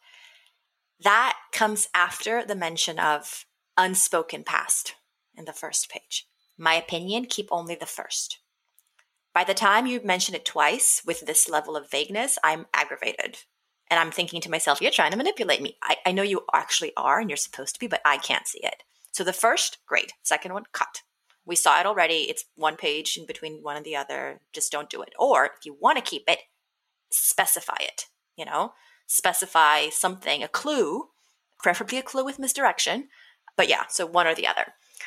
That comes after the mention of unspoken past in the first page. My opinion, keep only the first. By the time you mention it twice with this level of vagueness, I'm aggravated. And I'm thinking to myself, you're trying to manipulate me. I know you actually are and you're supposed to be, but I can't see it. So the first, great. Second one, cut. We saw it already. It's one page in between one and the other. Just don't do it. Or if you want to keep it, specify it, specify something, a clue, preferably a clue with misdirection. But yeah, so one or the other.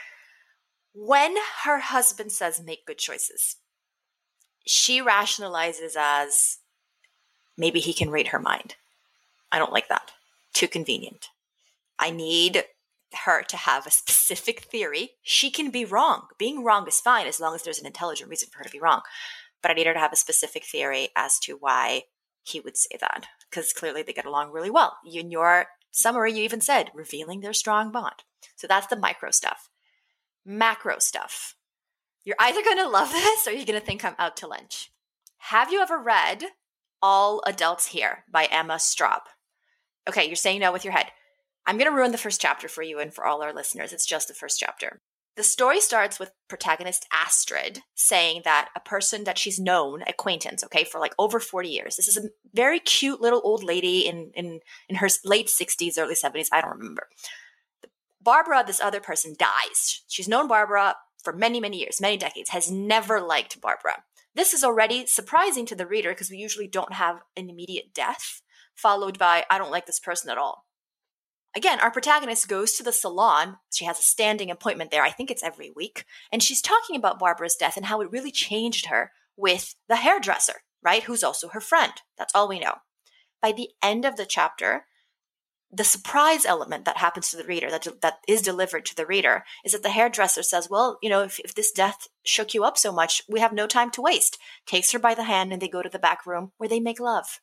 When her husband says make good choices, she rationalizes as maybe he can read her mind. I don't like that. Too convenient. I need her to have a specific theory. She can be wrong. Being wrong is fine as long as there's an intelligent reason for her to be wrong. But I need her to have a specific theory as to why he would say that, because clearly they get along really well. In your summary, you even said revealing their strong bond. So that's the micro stuff. Macro stuff. You're either going to love this or you're going to think I'm out to lunch. Have you ever read All Adults Here by Emma Straub? Okay, you're saying no with your head. I'm going to ruin the first chapter for you and for all our listeners. It's just the first chapter. The story starts with protagonist Astrid saying that a person that she's known, acquaintance, okay, for like over 40 years. This is a very cute little old lady in her late 60s, early 70s. I don't remember. Barbara, this other person, dies. She's known Barbara for many, many years, many decades, has never liked Barbara. This is already surprising to the reader because we usually don't have an immediate death followed by, I don't like this person at all. Again, our protagonist goes to the salon. She has a standing appointment there. I think it's every week. And she's talking about Barbara's death and how it really changed her with the hairdresser, right? Who's also her friend. That's all we know. By the end of the chapter, the surprise element that happens to the reader, that is delivered to the reader, is that the hairdresser says, well, if this death shook you up so much, we have no time to waste. Takes her by the hand and they go to the back room where they make love.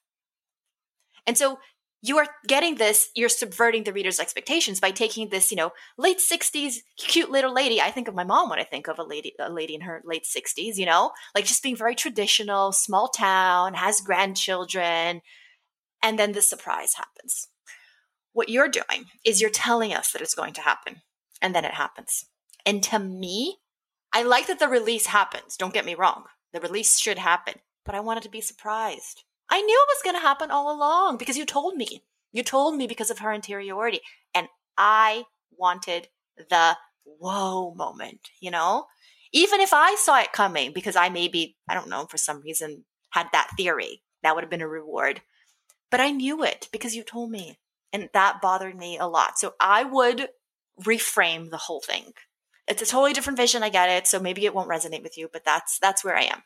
And so you are getting this, you're subverting the reader's expectations by taking this, late 60s, cute little lady. I think of my mom when I think of a lady in her late 60s, like just being very traditional, small town, has grandchildren. And then the surprise happens. What you're doing is you're telling us that it's going to happen. And then it happens. And to me, I like that the release happens. Don't get me wrong. The release should happen. But I wanted to be surprised. I knew it was going to happen all along because you told me. You told me because of her interiority. And I wanted the whoa moment, Even if I saw it coming because I maybe, I don't know, for some reason had that theory, that would have been a reward. But I knew it because you told me. And that bothered me a lot. So I would reframe the whole thing. It's a totally different vision. I get it. So maybe it won't resonate with you, but that's where I am.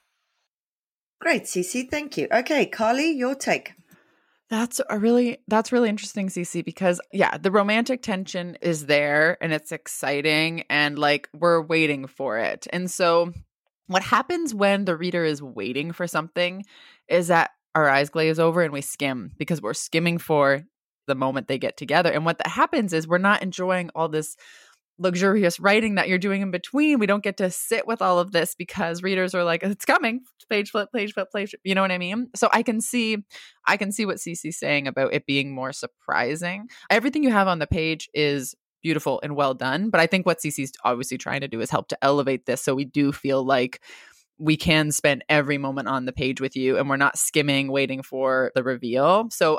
Great, Cece. Thank you. Okay, Carly, your take. That's really interesting, Cece, because the romantic tension is there and it's exciting and like we're waiting for it. And so what happens when the reader is waiting for something is that our eyes glaze over and we skim because we're skimming for the moment they get together. And what that happens is we're not enjoying all this luxurious writing that you're doing in between. We don't get to sit with all of this because readers are like, it's coming, page flip, page flip, page flip. You know what I mean? So I can see what Cece's saying about it being more surprising. Everything you have on the page is beautiful and well done. But I think what Cece's obviously trying to do is help to elevate this so we do feel like we can spend every moment on the page with you and we're not skimming, waiting for the reveal. So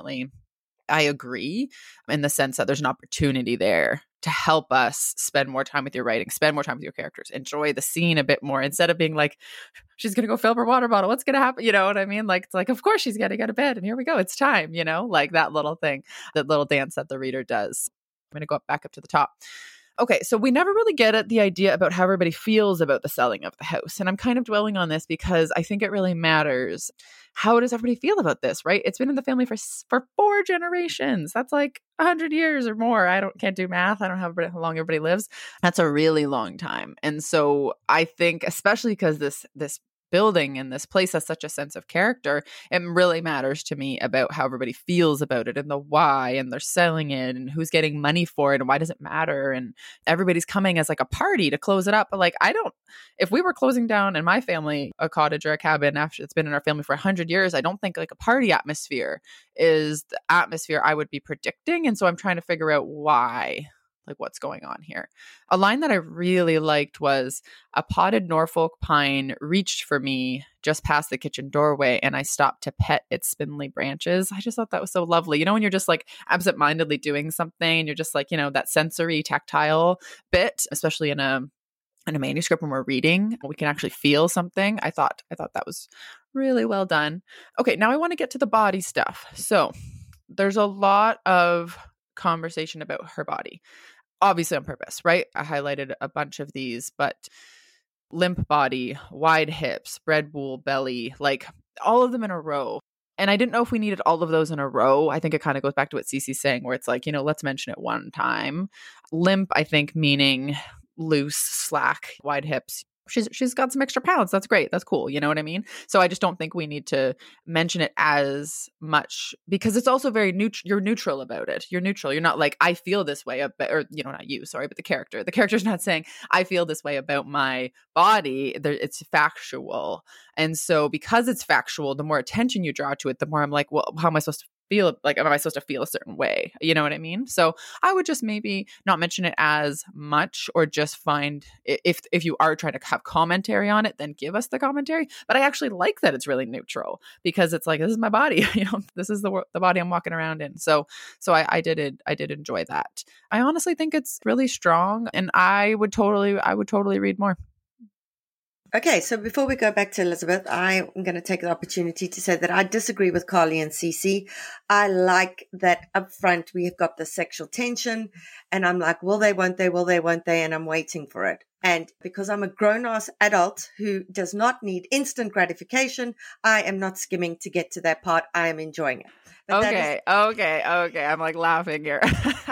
I agree in the sense that there's an opportunity there to help us spend more time with your writing, spend more time with your characters, enjoy the scene a bit more instead of being like, she's going to go fill up her water bottle. What's going to happen? You know what I mean? Like, it's like, of course she's got to go to bed and here we go. It's time, like that little thing, that little dance that the reader does. I'm going to go back up to the top. Okay, so we never really get at the idea about how everybody feels about the selling of the house. And I'm kind of dwelling on this because I think it really matters. How does everybody feel about this, right? It's been in the family for 4 generations. That's like 100 years or more. Can't do math. I don't have how long everybody lives. That's a really long time. And so I think, especially because this building and this place has such a sense of character, it really matters to me about how everybody feels about it and the why, and they're selling it and who's getting money for it and why does it matter, and everybody's coming as like a party to close it up. But like, if we were closing down in my family a cottage or a cabin after it's been in our family for 100 years, I don't think like a party atmosphere is the atmosphere I would be predicting. And so I'm trying to figure out why. Like what's going on here. A line that I really liked was, a potted Norfolk pine reached for me just past the kitchen doorway and I stopped to pet its spindly branches. I just thought that was so lovely. When you're just like absentmindedly doing something, you're just like, that sensory tactile bit, especially in a manuscript when we're reading, we can actually feel something. I thought that was really well done. Okay, now I want to get to the body stuff. So there's a lot of conversation about her body. Obviously on purpose, right? I highlighted a bunch of these, but limp body, wide hips, bread bowl belly, like all of them in a row. And I didn't know if we needed all of those in a row. I think it kind of goes back to what Cece's saying, where it's like, let's mention it one time. Limp, I think, meaning loose, slack, wide hips. She's got some extra pounds. That's great. That's cool. You know what I mean? So I just don't think we need to mention it as much, because it's also very neutral. You're neutral about it. You're neutral. You're not like, I feel this way about, or not you, sorry, but the character. The character's not saying I feel this way about my body. It's factual. And so because it's factual, the more attention you draw to it, the more I'm like, well, how am I supposed to feel? Like, am I supposed to feel a certain way? You know what I mean? So I would just maybe not mention it as much, or just find, if you are trying to have commentary on it, then give us the commentary. But I actually like that it's really neutral, because it's like, this is my body, this is the body I'm walking around in. So I did enjoy that. I honestly think it's really strong, and I would totally read more. Okay, so before we go back to Elizabeth, I'm going to take the opportunity to say that I disagree with Carly and Cece. I like that up front we have got the sexual tension, and I'm like, will they, won't they, will they, won't they, and I'm waiting for it. And because I'm a grown-ass adult who does not need instant gratification, I am not skimming to get to that part. I am enjoying it. But Okay. I'm like laughing here.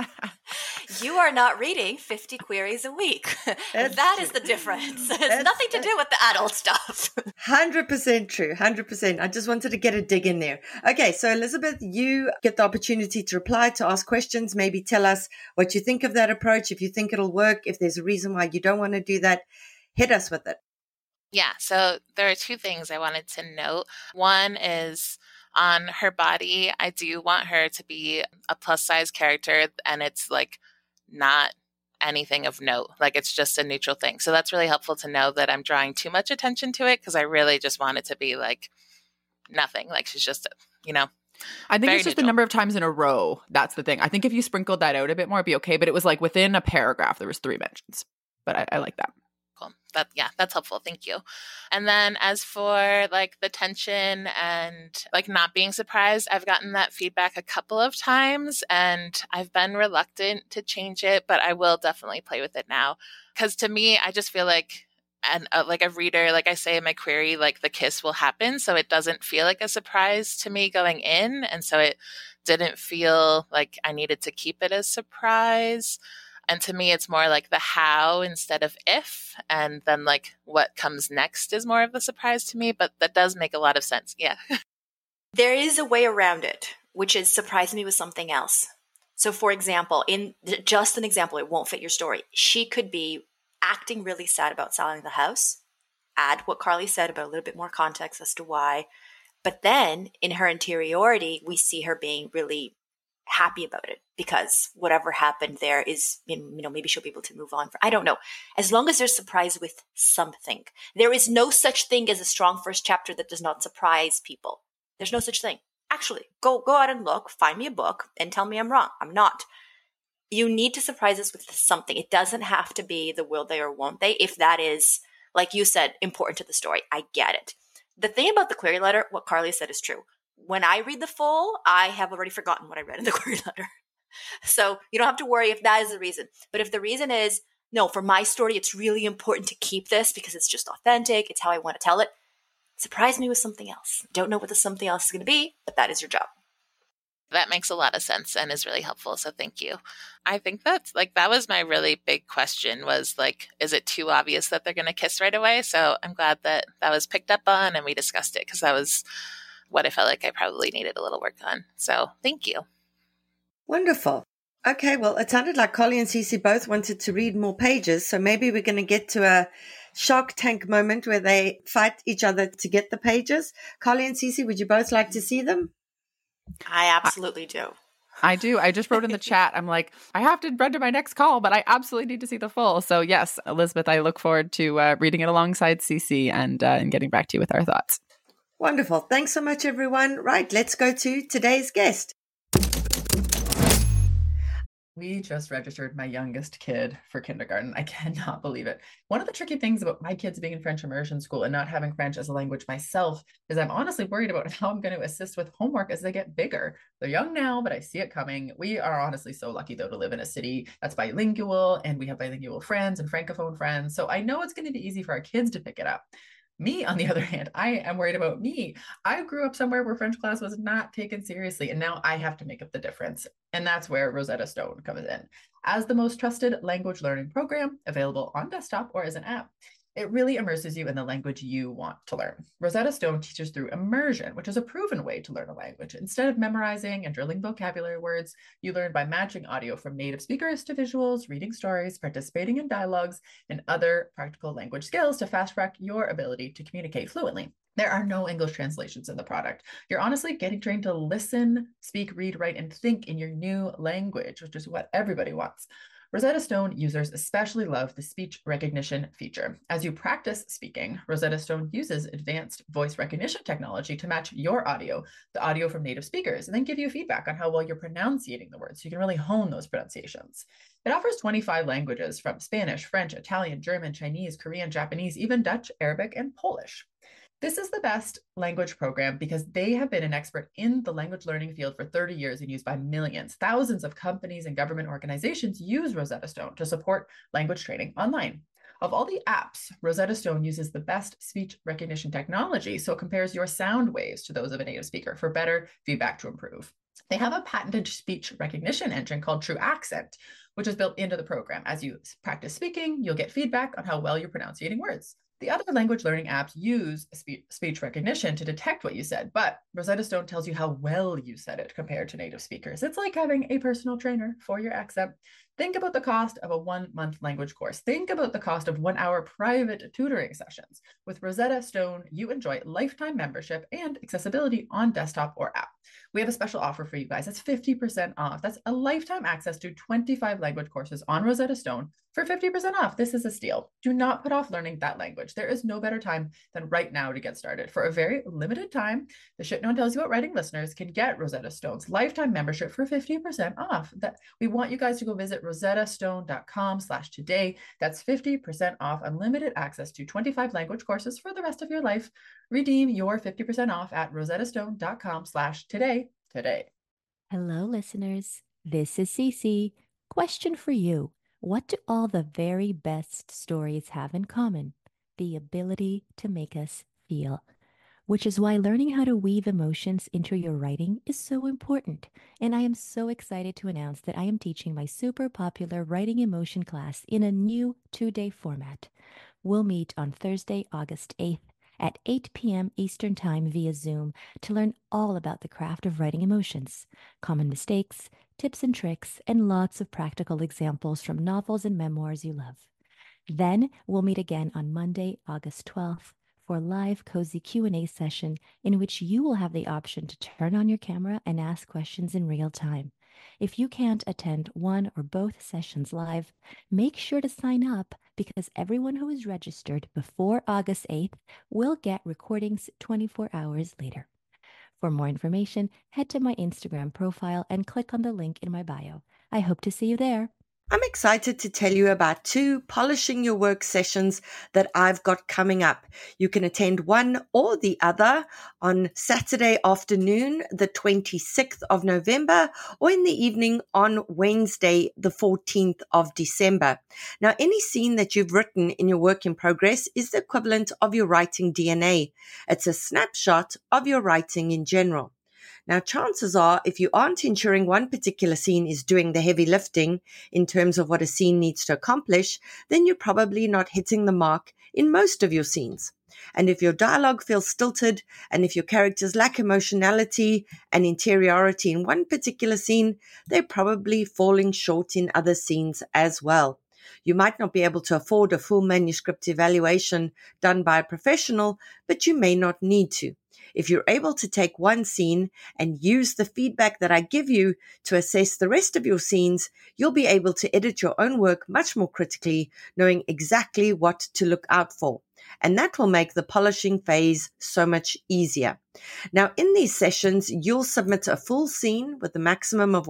You are not reading 50 queries a week. That is the difference. It has nothing to do with the adult stuff. 100% true. 100%. I just wanted to get a dig in there. Okay. So Elizabeth, you get the opportunity to reply, to ask questions, maybe tell us what you think of that approach. If you think it'll work, if there's a reason why you don't want to do that, hit us with it. Yeah. So there are two things I wanted to note. One is, on her body, I do want her to be a plus size character, and it's like not anything of note. Like, it's just a neutral thing. So that's really helpful to know that I'm drawing too much attention to it, because I really just want it to be like nothing. Like, she's just, I think it's just the number of times in a row. That's the thing. I think if you sprinkled that out a bit more, it'd be okay. But it was like within a paragraph, there was 3 mentions. But I like that. Cool. That's helpful. Thank you. And then as for like the tension and like not being surprised, I've gotten that feedback a couple of times, and I've been reluctant to change it, but I will definitely play with it now. Because to me, I just feel like, and like a reader, like I say in my query, like the kiss will happen. So it doesn't feel like a surprise to me going in. And so it didn't feel like I needed to keep it as surprise. And to me, it's more like the how instead of if. And then like what comes next is more of the surprise to me. But that does make a lot of sense. Yeah. There is a way around it, which is surprise me with something else. So for example, in just an example, it won't fit your story. She could be acting really sad about selling the house. Add what Carly said about a little bit more context as to why. But then in her interiority, we see her being really happy about it, because whatever happened there is, maybe she'll be able to move on. I don't know. As long as there's surprise with something. There is no such thing as a strong first chapter that does not surprise people. There's no such thing. Actually, go out and look, find me a book, and tell me I'm wrong. I'm not. You need to surprise us with something. It doesn't have to be the will they or won't they, if that is, like you said, important to the story. I get it. The thing about the query letter, what Carly said is true. When I read the full, I have already forgotten what I read in the query letter. So you don't have to worry if that is the reason. But if the reason is, no, for my story, it's really important to keep this because it's just authentic, it's how I want to tell it, surprise me with something else. Don't know what the something else is going to be, but that is your job. That makes a lot of sense and is really helpful. So thank you. I think that's like, that was my really big question, was like, is it too obvious that they're going to kiss right away? So I'm glad that was picked up on and we discussed it, because that was what I felt like I probably needed a little work on. So thank you. Wonderful. Okay, well, it sounded like Carly and Cece both wanted to read more pages, so maybe we're going to get to a Shark Tank moment where they fight each other to get the pages. Carly and Cece, would you both like to see them? I absolutely do. I do. I just wrote in the chat, I'm like, I have to run to my next call, but I absolutely need to see the full. So yes, Elizabeth, I look forward to reading it alongside Cece and getting back to you with our thoughts. Wonderful. Thanks so much, everyone. Right, let's go to today's guest. We just registered my youngest kid for kindergarten. I cannot believe it. One of the tricky things about my kids being in French immersion school and not having French as a language myself is I'm honestly worried about how I'm going to assist with homework as they get bigger. They're young now, but I see it coming. We are honestly so lucky, though, to live in a city that's bilingual, and we have bilingual friends and francophone friends. So I know it's going to be easy for our kids to pick it up. Me, on the other hand, I am worried about me. I grew up somewhere where French class was not taken seriously, and now I have to make up the difference. And that's where Rosetta Stone comes in. As the most trusted language learning program available on desktop or as an app, it really immerses you in the language you want to learn. Rosetta Stone teaches through immersion, which is a proven way to learn a language. Instead of memorizing and drilling vocabulary words, you learn by matching audio from native speakers to visuals, reading stories, participating in dialogues, and other practical language skills to fast track your ability to communicate fluently. There are no English translations in the product. You're honestly getting trained to listen, speak, read, write, and think in your new language, which is what everybody wants. Rosetta Stone users especially love the speech recognition feature. As you practice speaking, Rosetta Stone uses advanced voice recognition technology to match your audio, the audio from native speakers, and then give you feedback on how well you're pronunciating the words so you can really hone those pronunciations. It offers 25 languages from Spanish, French, Italian, German, Chinese, Korean, Japanese, even Dutch, Arabic, and Polish. This is the best language program because they have been an expert in the language learning field for 30 years and used by millions. Thousands of companies and government organizations use Rosetta Stone to support language training online. Of all the apps, Rosetta Stone uses the best speech recognition technology, so it compares your sound waves to those of a native speaker for better feedback to improve. They have a patented speech recognition engine called True Accent, which is built into the program. As you practice speaking, you'll get feedback on how well you're pronouncing words. The other language learning apps use speech recognition to detect what you said, but Rosetta Stone tells you how well you said it compared to native speakers. It's like having a personal trainer for your accent. Think about the cost of a 1-month language course. Think about the cost of 1-hour private tutoring sessions. With Rosetta Stone, you enjoy lifetime membership and accessibility on desktop or app. We have a special offer for you guys. That's 50% off. That's a lifetime access to 25 language courses on Rosetta Stone for 50% off. This is a steal. Do not put off learning that language. There is no better time than right now to get started. For a very limited time, the Shit No One Tells You About Writing listeners can get Rosetta Stone's lifetime membership for 50% off. We want you guys to go visit rosettastone.com/today. That's 50% off unlimited access to 25 language courses for the rest of your life. Redeem your 50% off at rosettastone.com/today today. Hello, listeners. This is Cece. Question for you. What do all the very best stories have in common? The ability to make us feel. Which is why learning how to weave emotions into your writing is so important. And I am so excited to announce that I am teaching my super popular writing emotion class in a new 2-day format. We'll meet on Thursday, August 8th at 8 p.m. Eastern Time via Zoom to learn all about the craft of writing emotions, common mistakes, tips and tricks, and lots of practical examples from novels and memoirs you love. Then we'll meet again on Monday, August 12th for a live cozy Q&A session in which you will have the option to turn on your camera and ask questions in real time. If you can't attend one or both sessions live, make sure to sign up because everyone who is registered before August 8th will get recordings 24 hours later. For more information, head to my Instagram profile and click on the link in my bio. I hope to see you there. I'm excited to tell you about 2 Polishing Your Work sessions that I've got coming up. You can attend one or the other on Saturday afternoon, the 26th of November, or in the evening on Wednesday, the 14th of December. Now, any scene that you've written in your work in progress is the equivalent of your writing DNA. It's a snapshot of your writing in general. Now, chances are, if you aren't ensuring one particular scene is doing the heavy lifting in terms of what a scene needs to accomplish, then you're probably not hitting the mark in most of your scenes. And if your dialogue feels stilted, and if your characters lack emotionality and interiority in one particular scene, they're probably falling short in other scenes as well. You might not be able to afford a full manuscript evaluation done by a professional, but you may not need to. If you're able to take one scene and use the feedback that I give you to assess the rest of your scenes, you'll be able to edit your own work much more critically, knowing exactly what to look out for. And that will make the polishing phase so much easier. Now, in these sessions, you'll submit a full scene with a maximum of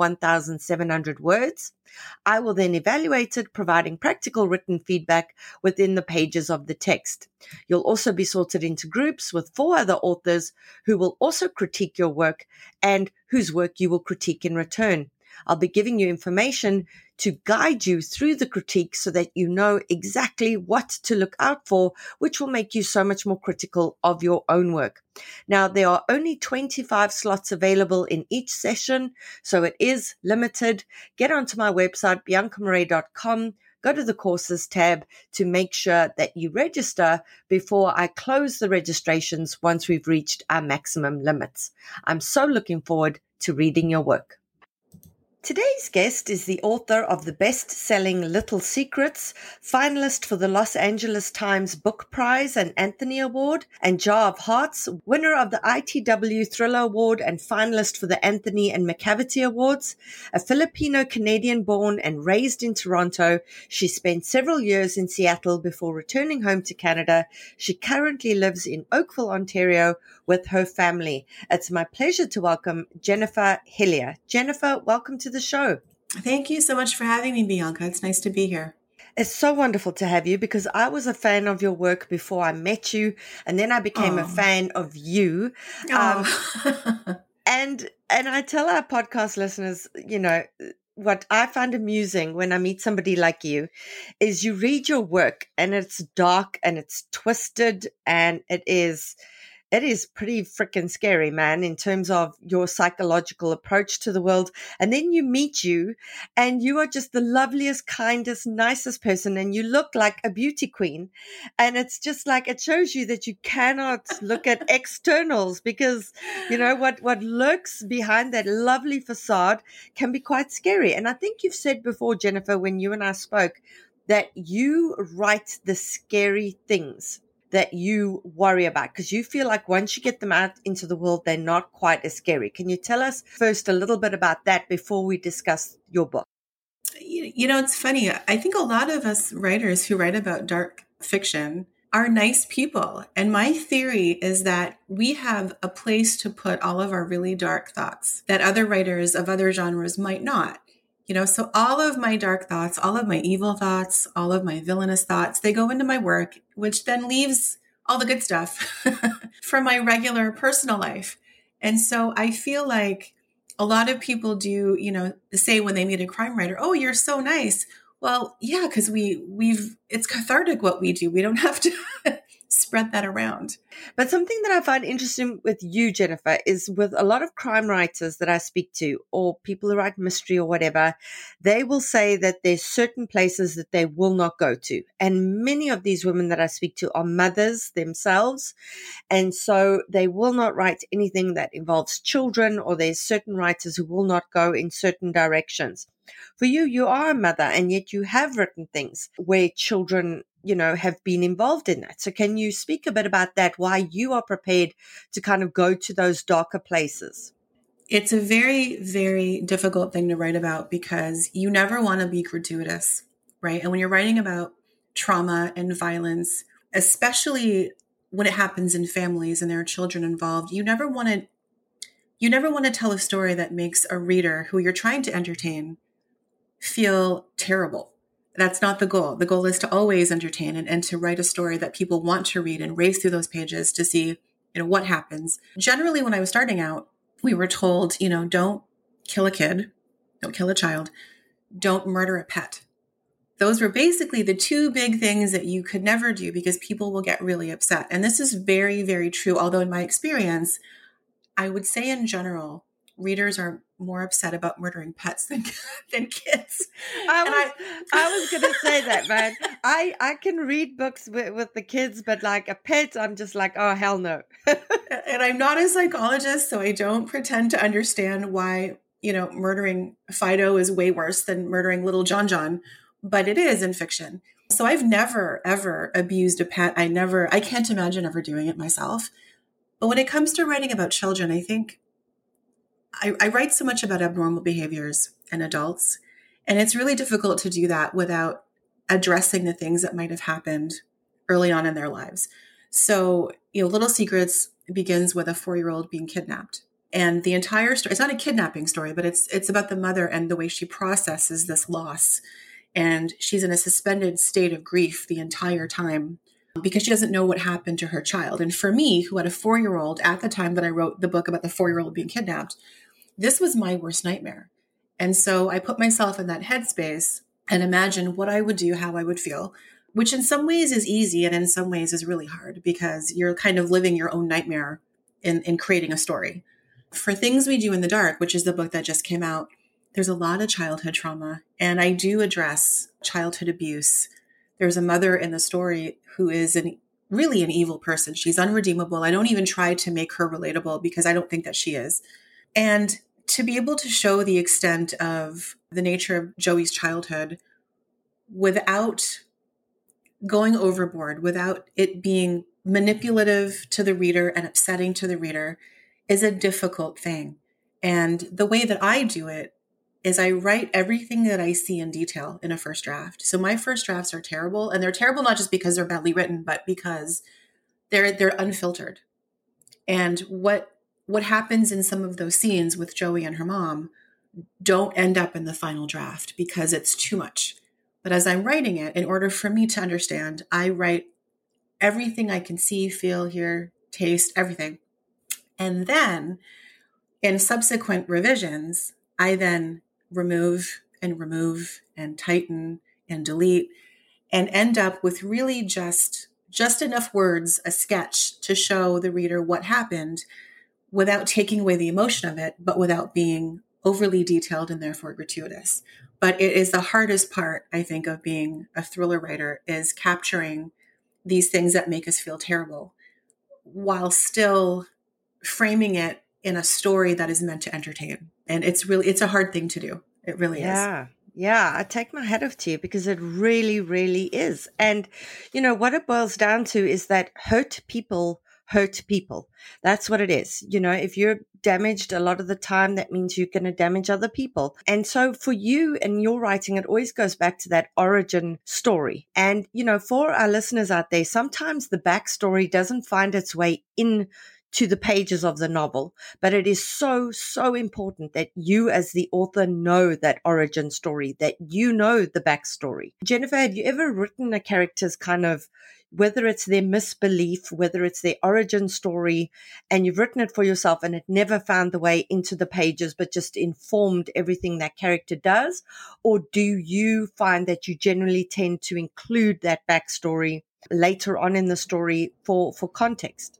1,700 words. I will then evaluate it, providing practical written feedback within the pages of the text. You'll also be sorted into groups with 4 other authors who will also critique your work and whose work you will critique in return. I'll be giving you information to guide you through the critique so that you know exactly what to look out for, which will make you so much more critical of your own work. Now, there are only 25 slots available in each session, so it is limited. Get onto my website, biancamarais.com. Go to the courses tab to make sure that you register before I close the registrations once we've reached our maximum limits. I'm so looking forward to reading your work. Today's guest is the author of the best-selling Little Secrets, finalist for the Los Angeles Times Book Prize and Anthony Award, and Jar of Hearts, winner of the ITW Thriller Award and finalist for the Anthony and McCavity Awards. A Filipino-Canadian born and raised in Toronto, she spent several years in Seattle before returning home to Canada. She currently lives in Oakville, Ontario, with her family. It's my pleasure to welcome Jennifer Hillier. Jennifer, welcome to the show. Thank you so much for having me, Bianca. It's nice to be here. It's so wonderful to have you because I was a fan of your work before I met you, and then I became a fan of you. And I tell our podcast listeners, you know, what I find amusing when I meet somebody like you is you read your work and it's dark and it's twisted and it is pretty freaking scary, man, in terms of your psychological approach to the world. And then you meet you and you are just the loveliest, kindest, nicest person. And you look like a beauty queen. And it's just like, it shows you that you cannot look at externals because, you know, what lurks behind that lovely facade can be quite scary. And I think you've said before, Jennifer, when you and I spoke, that you write the scary things that you worry about because you feel like once you get them out into the world, they're not quite as scary. Can you tell us first a little bit about that before we discuss your book? You know, it's funny. I think a lot of us writers who write about dark fiction are nice people. And my theory is that we have a place to put all of our really dark thoughts that other writers of other genres might not. You know, so all of my dark thoughts, all of my evil thoughts, all of my villainous thoughts, they go into my work, which then leaves all the good stuff for my regular personal life. And so I feel like a lot of people do, you know, say when they meet a crime writer, oh, you're so nice. Well, yeah, because it's cathartic what we do. We don't have to spread that around. But something that I find interesting with you, Jennifer, is with a lot of crime writers that I speak to or people who write mystery or whatever, they will say that there's certain places that they will not go to. And many of these women that I speak to are mothers themselves. And so they will not write anything that involves children, or there's certain writers who will not go in certain directions. For you, you are a mother, and yet you have written things where children, you know, have been involved in that. So can you speak a bit about that, why you are prepared to kind of go to those darker places? It's a very, very difficult thing to write about because you never want to be gratuitous, right? And when you're writing about trauma and violence, especially when it happens in families and there are children involved, you never want to tell a story that makes a reader who you're trying to entertain feel terrible. That's not the goal. The goal is to always entertain and to write a story that people want to read and race through those pages to see, you know, what happens. Generally, when I was starting out, we were told, you know, don't kill a kid, don't kill a child, don't murder a pet. Those were basically the two big things that you could never do because people will get really upset. And this is very, very true. Although in my experience, I would say in general, readers are more upset about murdering pets than kids. I was going to say that, man. I can read books with the kids, but like a pet, I'm just like, oh, hell no. And I'm not a psychologist, so I don't pretend to understand why, you know, murdering Fido is way worse than murdering little John John, but it is in fiction. So I've never, ever abused a pet. I can't imagine ever doing it myself. But when it comes to writing about children, I think I write so much about abnormal behaviors in adults, and it's really difficult to do that without addressing the things that might have happened early on in their lives. So, you know, Little Secrets begins with a 4-year-old being kidnapped. And the entire story, it's not a kidnapping story, but it's about the mother and the way she processes this loss. And she's in a suspended state of grief the entire time because she doesn't know what happened to her child. And for me, who had a 4-year-old at the time that I wrote the book about the 4-year-old being kidnapped, this was my worst nightmare. And so I put myself in that headspace and imagine what I would do, how I would feel, which in some ways is easy and in some ways is really hard because you're kind of living your own nightmare in creating a story. For Things We Do in the Dark, which is the book that just came out, there's a lot of childhood trauma, and I do address childhood abuse. There's a mother in the story who is really an evil person. She's unredeemable. I don't even try to make her relatable because I don't think that she is. And to be able to show the extent of the nature of Joey's childhood without going overboard, without it being manipulative to the reader and upsetting to the reader, is a difficult thing. And the way that I do it is I write everything that I see in detail in a first draft. So my first drafts are terrible, and they're terrible not just because they're badly written, but because they're unfiltered. And what happens in some of those scenes with Joey and her mom don't end up in the final draft because it's too much. But as I'm writing it, in order for me to understand, I write everything I can see, feel, hear, taste, everything. And then in subsequent revisions, I then remove and tighten and delete and end up with really just enough words, a sketch to show the reader what happened without taking away the emotion of it, but without being overly detailed and therefore gratuitous. But it is the hardest part, I think, of being a thriller writer, is capturing these things that make us feel terrible while still framing it in a story that is meant to entertain. And it's a hard thing to do. It really is. Yeah, I take my hat off to you because it really, really is. And, what it boils down to is that hurt people. That's what it is. If you're damaged a lot of the time, that means you're going to damage other people. And so for you and your writing, it always goes back to that origin story. And, for our listeners out there, sometimes the backstory doesn't find its way in to the pages of the novel, but it is so, so important that you as the author know that origin story, that you know the backstory. Jennifer, have you ever written a character's kind of, whether it's their misbelief, whether it's their origin story, and you've written it for yourself and it never found the way into the pages, but just informed everything that character does? Or do you find that you generally tend to include that backstory later on in the story for context?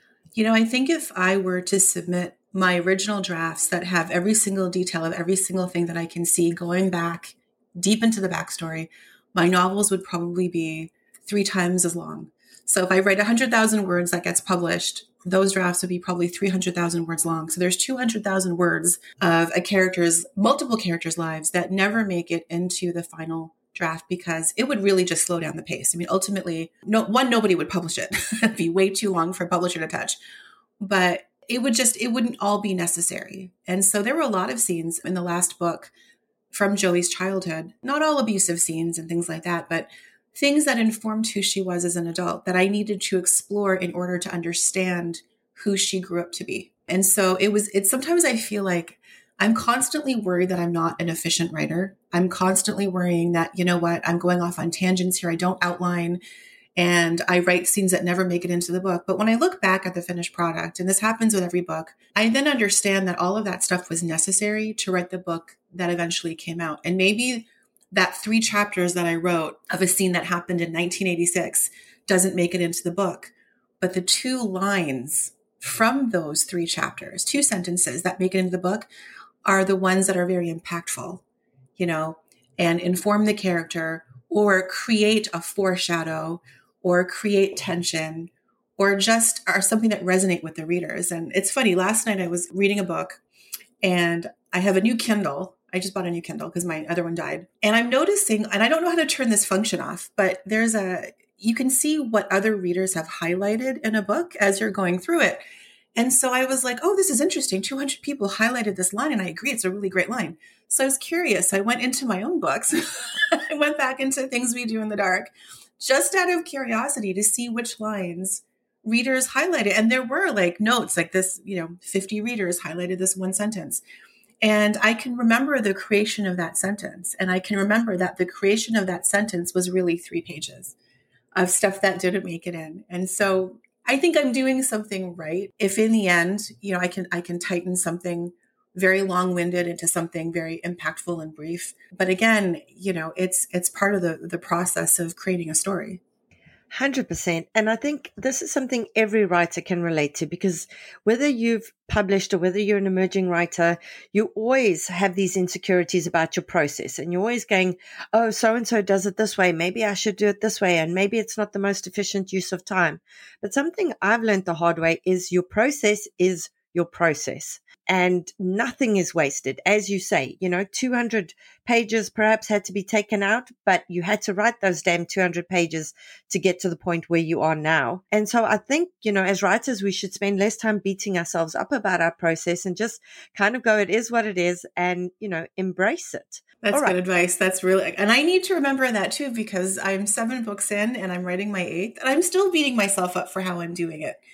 I think if I were to submit my original drafts that have every single detail of every single thing that I can see going back deep into the backstory, my novels would probably be 3 times as long. So if I write 100,000 words that gets published, those drafts would be probably 300,000 words long. So there's 200,000 words of multiple characters' lives that never make it into the final draft because it would really just slow down the pace. I mean, ultimately, nobody would publish it. It'd be way too long for a publisher to touch. But it wouldn't all be necessary. And so there were a lot of scenes in the last book from Joey's childhood, not all abusive scenes and things like that, but things that informed who she was as an adult that I needed to explore in order to understand who she grew up to be. And so it's sometimes I feel like I'm constantly worried that I'm not an efficient writer. I'm constantly worrying that, I'm going off on tangents here. I don't outline and I write scenes that never make it into the book. But when I look back at the finished product, and this happens with every book, I then understand that all of that stuff was necessary to write the book that eventually came out. And maybe that 3 chapters that I wrote of a scene that happened in 1986 doesn't make it into the book. But the 2 lines from those 3 chapters, 2 sentences that make it into the book, are the ones that are very impactful, and inform the character or create a foreshadow or create tension or just are something that resonate with the readers. And it's funny, last night I was reading a book and I have a new Kindle. I just bought a new Kindle because my other one died. And I'm noticing, and I don't know how to turn this function off, but you can see what other readers have highlighted in a book as you're going through it. And so I was like, oh, this is interesting. 200 people highlighted this line. And I agree, it's a really great line. So I was curious. I went into my own books. I went back into Things We Do in the Dark, just out of curiosity to see which lines readers highlighted. And there were notes like this, 50 readers highlighted this one sentence. And I can remember the creation of that sentence. And I can remember that the creation of that sentence was really 3 pages of stuff that didn't make it in. And so I think I'm doing something right. If in the end, I can tighten something very long-winded into something very impactful and brief. But again, it's part of the process of creating a story. 100%. And I think this is something every writer can relate to, because whether you've published or whether you're an emerging writer, you always have these insecurities about your process. And you're always going, oh, so-and-so does it this way. Maybe I should do it this way. And maybe it's not the most efficient use of time. But something I've learned the hard way is your process is your process. And nothing is wasted. As you say, 200 pages perhaps had to be taken out, but you had to write those damn 200 pages to get to the point where you are now. And so I think, as writers, we should spend less time beating ourselves up about our process and just kind of go, it is what it is, and, embrace it. That's good advice. That's really, and I need to remember that too, because I'm 7 books in and I'm writing my 8th, and I'm still beating myself up for how I'm doing it.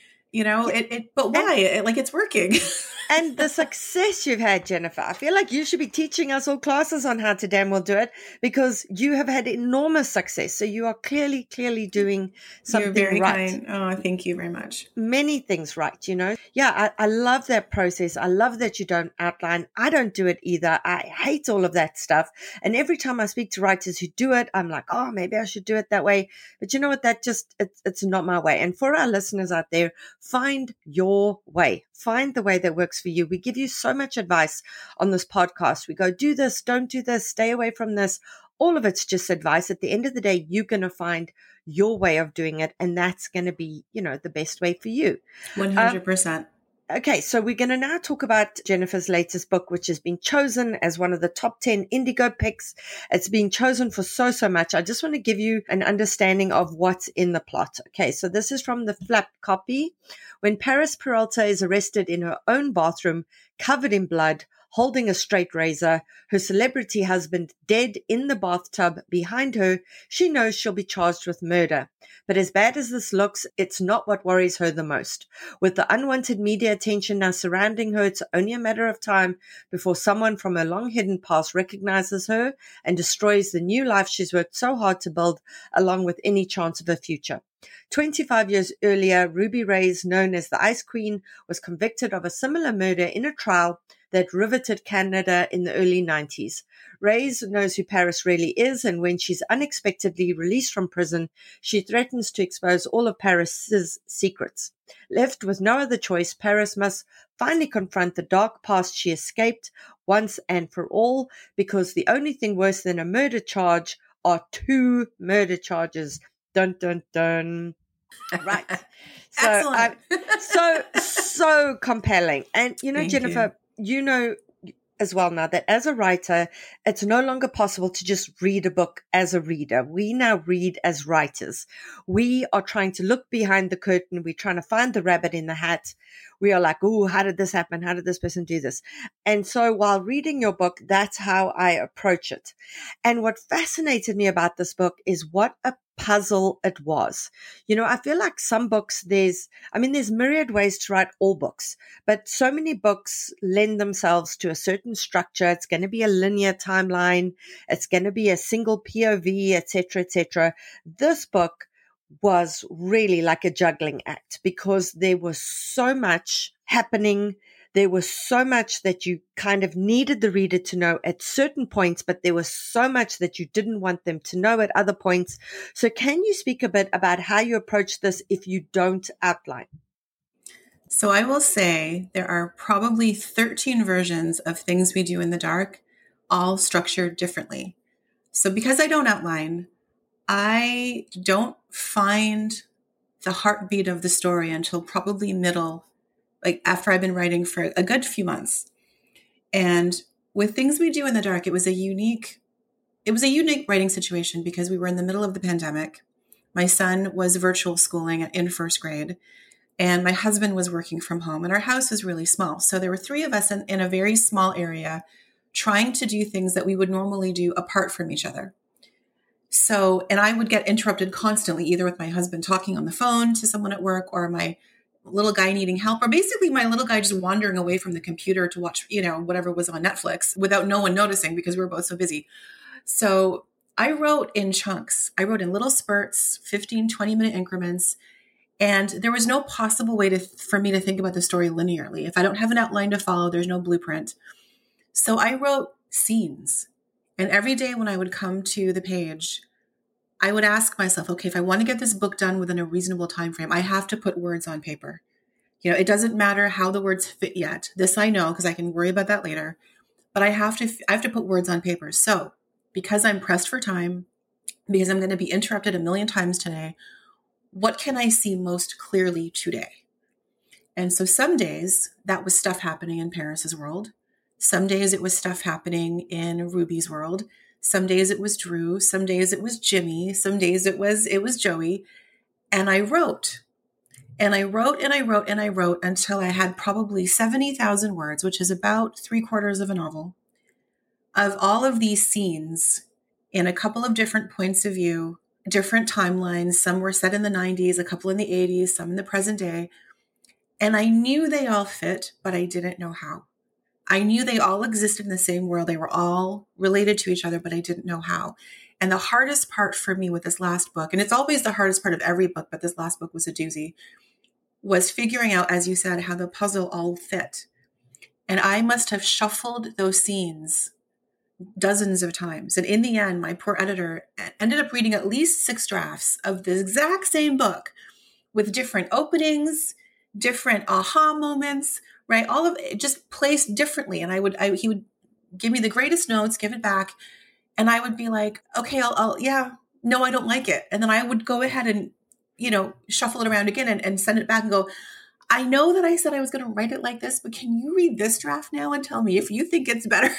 But why? It's working. And the success you've had, Jennifer, I feel like you should be teaching us all classes on how to damn well do it, because you have had enormous success. So you are clearly doing something right. You're very kind. Oh, thank you very much. Many things right, Yeah, I love that process. I love that you don't outline. I don't do it either. I hate all of that stuff. And every time I speak to writers who do it, I'm like, oh, maybe I should do it that way. But you know what? It's not my way. And for our listeners out there, find your way. Find the way that works for you. We give you so much advice on this podcast. We go, do this, don't do this, stay away from this. All of it's just advice. At the end of the day, you're going to find your way of doing it, and that's going to be, the best way for you. 100%. Okay, so we're going to now talk about Jennifer's latest book, which has been chosen as one of the top 10 Indigo picks. It's been chosen for so much. I just want to give you an understanding of what's in the plot. Okay, so this is from the flap copy. When Paris Peralta is arrested in her own bathroom, covered in blood, holding a straight razor, her celebrity husband dead in the bathtub behind her, she knows she'll be charged with murder. But as bad as this looks, it's not what worries her the most. With the unwanted media attention now surrounding her, it's only a matter of time before someone from her long-hidden past recognizes her and destroys the new life she's worked so hard to build, along with any chance of a future. 25 years earlier, Ruby Reyes, known as the Ice Queen, was convicted of a similar murder in a trial that riveted Canada in the early 90s. Reyes knows who Paris really is, and when she's unexpectedly released from prison, she threatens to expose all of Paris's secrets. Left with no other choice, Paris must finally confront the dark past she escaped once and for all, because the only thing worse than a murder charge are 2 murder charges. Dun, dun, dun. Right. So compelling. And, Jennifer, you know as well now that as a writer, it's no longer possible to just read a book as a reader. We now read as writers. We are trying to look behind the curtain. We're trying to find the rabbit in the hat. We are like, oh, how did this happen? How did this person do this? And so while reading your book, that's how I approach it. And what fascinated me about this book is what a puzzle it was. I feel like some books, there's myriad ways to write all books, but so many books lend themselves to a certain structure. It's going to be a linear timeline. It's going to be a single POV, etc., etc. This book was really like a juggling act, because there was so much happening. There was so much that you kind of needed the reader to know at certain points, but there was so much that you didn't want them to know at other points. So can you speak a bit about how you approach this if you don't outline? So I will say there are probably 13 versions of Things We Do in the Dark, all structured differently. So because I don't outline, I don't find the heartbeat of the story until probably middle, like after I've been writing for a good few months. And with Things We Do in the Dark, it was a unique writing situation because we were in the middle of the pandemic. My son was virtual schooling in first grade, and my husband was working from home, and our house is really small. So there were 3 of us in a very small area trying to do things that we would normally do apart from each other. So, and I would get interrupted constantly, either with my husband talking on the phone to someone at work, or my little guy needing help, or basically my little guy just wandering away from the computer to watch, whatever was on Netflix without no one noticing because we were both so busy. So I wrote in chunks. I wrote in little spurts, 15, 20-minute increments. And there was no possible way for me to think about the story linearly. If I don't have an outline to follow, there's no blueprint. So I wrote scenes. And every day when I would come to the page, I would ask myself, okay, if I want to get this book done within a reasonable time frame, I have to put words on paper. It doesn't matter how the words fit yet. This I know because I can worry about that later. But I have to put words on paper. So because I'm pressed for time, because I'm going to be interrupted a million times today, what can I see most clearly today? And so some days that was stuff happening in Paris's world. Some days it was stuff happening in Ruby's world. Some days it was Drew. Some days it was Jimmy. Some days it was Joey. And I wrote. And I wrote and I wrote and I wrote until I had probably 70,000 words, which is about 3/4 of a novel, of all of these scenes in a couple of different points of view, different timelines. Some were set in the 90s, a couple in the 80s, some in the present day. And I knew they all fit, but I didn't know how. I knew they all existed in the same world. They were all related to each other, but I didn't know how. And the hardest part for me with this last book, and it's always the hardest part of every book, but this last book was a doozy, was figuring out, as you said, how the puzzle all fit. And I must have shuffled those scenes dozens of times. And in the end, my poor editor ended up reading at least 6 drafts of the exact same book with different openings, different aha moments, right? All of it just placed differently. And he would give me the greatest notes, give it back. And I would be like, okay, no, I don't like it. And then I would go ahead and, shuffle it around again and send it back and go, I know that I said I was going to write it like this, but can you read this draft now and tell me if you think it's better?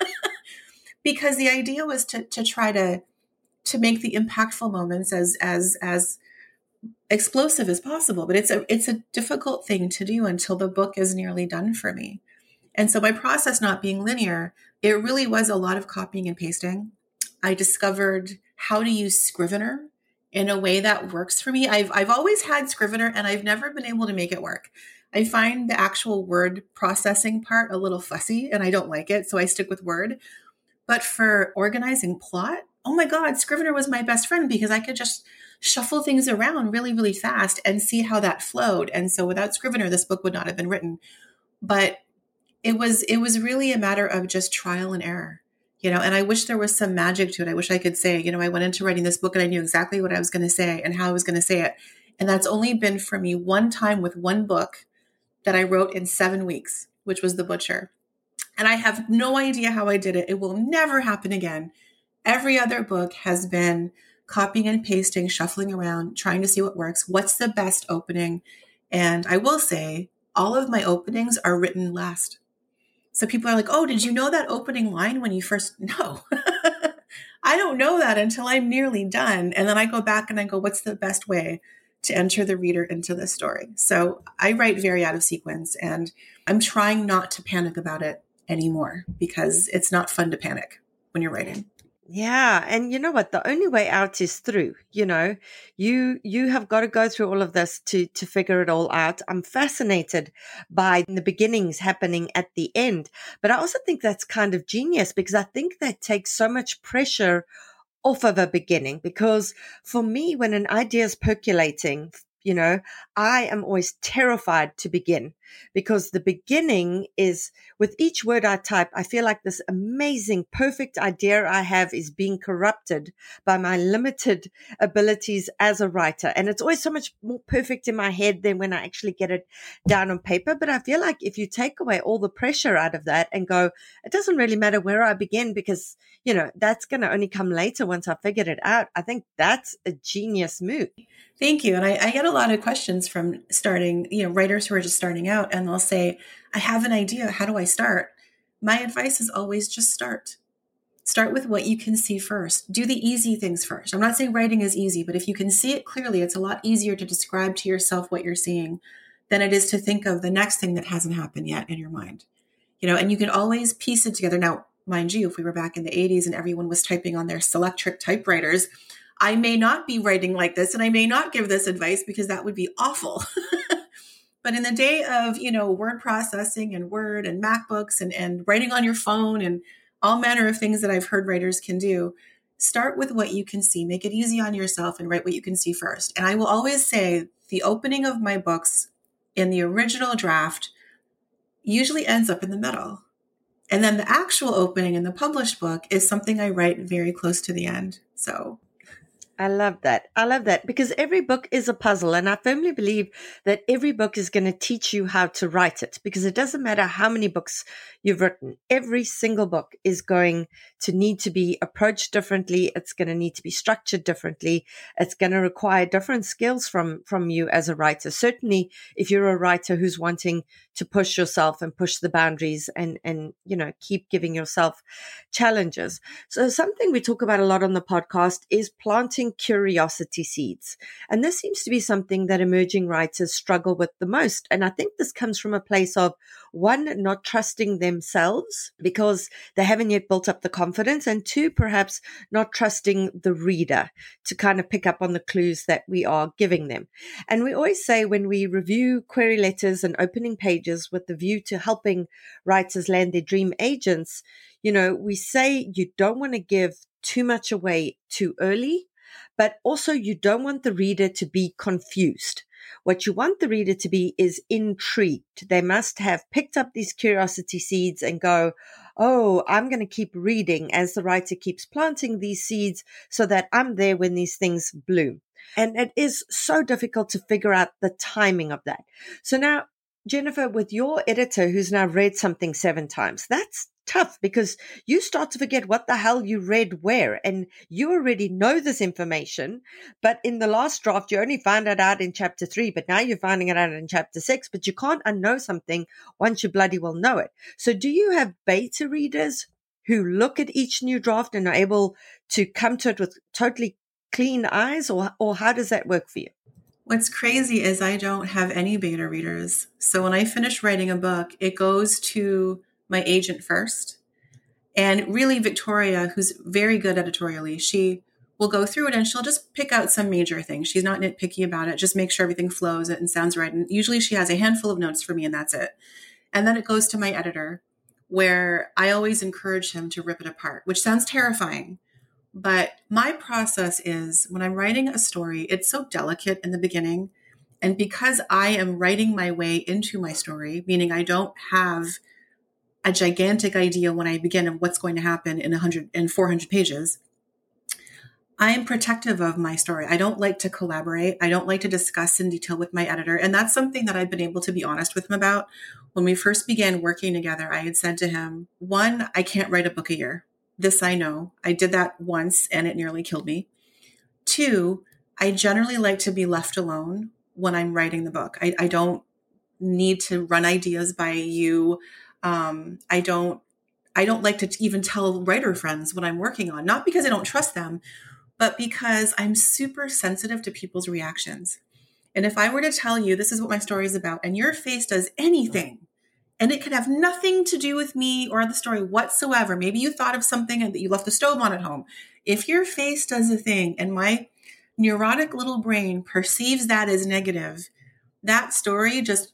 Because the idea was to try to make the impactful moments as explosive as possible. But it's a difficult thing to do until the book is nearly done for me. And so my process not being linear, it really was a lot of copying and pasting. I discovered how to use Scrivener in a way that works for me. I've always had Scrivener and I've never been able to make it work. I find the actual word processing part a little fussy and I don't like it. So I stick with Word. But for organizing plot, oh my God, Scrivener was my best friend because I could just shuffle things around really, really fast and see how that flowed. And so without Scrivener, this book would not have been written. But it was really a matter of just trial and error, and I wish there was some magic to it. I wish I could say, I went into writing this book and I knew exactly what I was going to say and how I was going to say it. And that's only been for me one time with one book that I wrote in 7 weeks, which was The Butcher. And I have no idea how I did it. It will never happen again. Every other book has been copying and pasting, shuffling around, trying to see what works. What's the best opening? And I will say all of my openings are written last. So people are like, oh, did you know that opening line when you first? No, I don't know that until I'm nearly done. And then I go back and I go, what's the best way to enter the reader into the story? So I write very out of sequence and I'm trying not to panic about it anymore because it's not fun to panic when you're writing. Yeah. And you know what? The only way out is through, you have got to go through all of this to figure it all out. I'm fascinated by the beginnings happening at the end, but I also think that's kind of genius because I think that takes so much pressure off of a beginning, because for me, when an idea is percolating, I am always terrified to begin because the beginning is with each word I type, I feel like this amazing, perfect idea I have is being corrupted by my limited abilities as a writer. And it's always so much more perfect in my head than when I actually get it down on paper. But I feel like if you take away all the pressure out of that and go, it doesn't really matter where I begin because, that's going to only come later once I figured it out. I think that's a genius move. Thank you. And I get a lot of questions from writers who are just starting out and they'll say, I have an idea. How do I start? My advice is always just start. Start with what you can see first. Do the easy things first. I'm not saying writing is easy, but if you can see it clearly, it's a lot easier to describe to yourself what you're seeing than it is to think of the next thing that hasn't happened yet in your mind. And you can always piece it together. Now, mind you, if we were back in the 80s and everyone was typing on their Selectric typewriters, I may not be writing like this and I may not give this advice because that would be awful. But in the day of, word processing and Word and MacBooks and writing on your phone and all manner of things that I've heard writers can do, start with what you can see. Make it easy on yourself and write what you can see first. And I will always say the opening of my books in the original draft usually ends up in the middle. And then the actual opening in the published book is something I write very close to the end. So I love that. I love that because every book is a puzzle. And I firmly believe that every book is going to teach you how to write it, because it doesn't matter how many books you've written. Every single book is going to need to be approached differently. It's going to need to be structured differently. It's going to require different skills from you as a writer. Certainly, if you're a writer who's wanting to push yourself and push the boundaries and keep giving yourself challenges. So something we talk about a lot on the podcast is planting curiosity seeds. And this seems to be something that emerging writers struggle with the most. And I think this comes from a place of, one, not trusting themselves because they haven't yet built up the confidence, and two, perhaps not trusting the reader to kind of pick up on the clues that we are giving them. And we always say when we review query letters and opening pages with the view to helping writers land their dream agents, we say you don't want to give too much away too early, but also you don't want the reader to be confused. What you want the reader to be is intrigued. They must have picked up these curiosity seeds and go, oh, I'm going to keep reading as the writer keeps planting these seeds so that I'm there when these things bloom. And it is so difficult to figure out the timing of that. So now, Jennifer, with your editor who's now read something 7 times, that's tough because you start to forget what the hell you read where, and you already know this information, but in the last draft, you only found it out in chapter 3, but now you're finding it out in chapter 6, but you can't unknow something once you bloody well know it. So do you have beta readers who look at each new draft and are able to come to it with totally clean eyes, or how does that work for you? What's crazy is I don't have any beta readers. So when I finish writing a book, it goes to my agent first. And really, Victoria, who's very good editorially, she will go through it and she'll just pick out some major things. She's not nitpicky about it, just make sure everything flows and sounds right. And usually she has a handful of notes for me and that's it. And then it goes to my editor, where I always encourage him to rip it apart, which sounds terrifying. But my process is, when I'm writing a story, it's so delicate in the beginning. And because I am writing my way into my story, meaning I don't have a gigantic idea when I begin of what's going to happen in 100 and 400 pages, I am protective of my story. I don't like to collaborate. I don't like to discuss in detail with my editor. And that's something that I've been able to be honest with him about. When we first began working together, I had said to him, 1, I can't write a book a year. This I know. I did that once and it nearly killed me. 2, I generally like to be left alone when I'm writing the book. I don't need to run ideas by you. I don't like to even tell writer friends what I'm working on, not because I don't trust them, but because I'm super sensitive to people's reactions. And if I were to tell you, this is what my story is about, and your face does anything, and it could have nothing to do with me or the story whatsoever. Maybe you thought of something and that you left the stove on at home. If your face does a thing and my neurotic little brain perceives that as negative, that story just,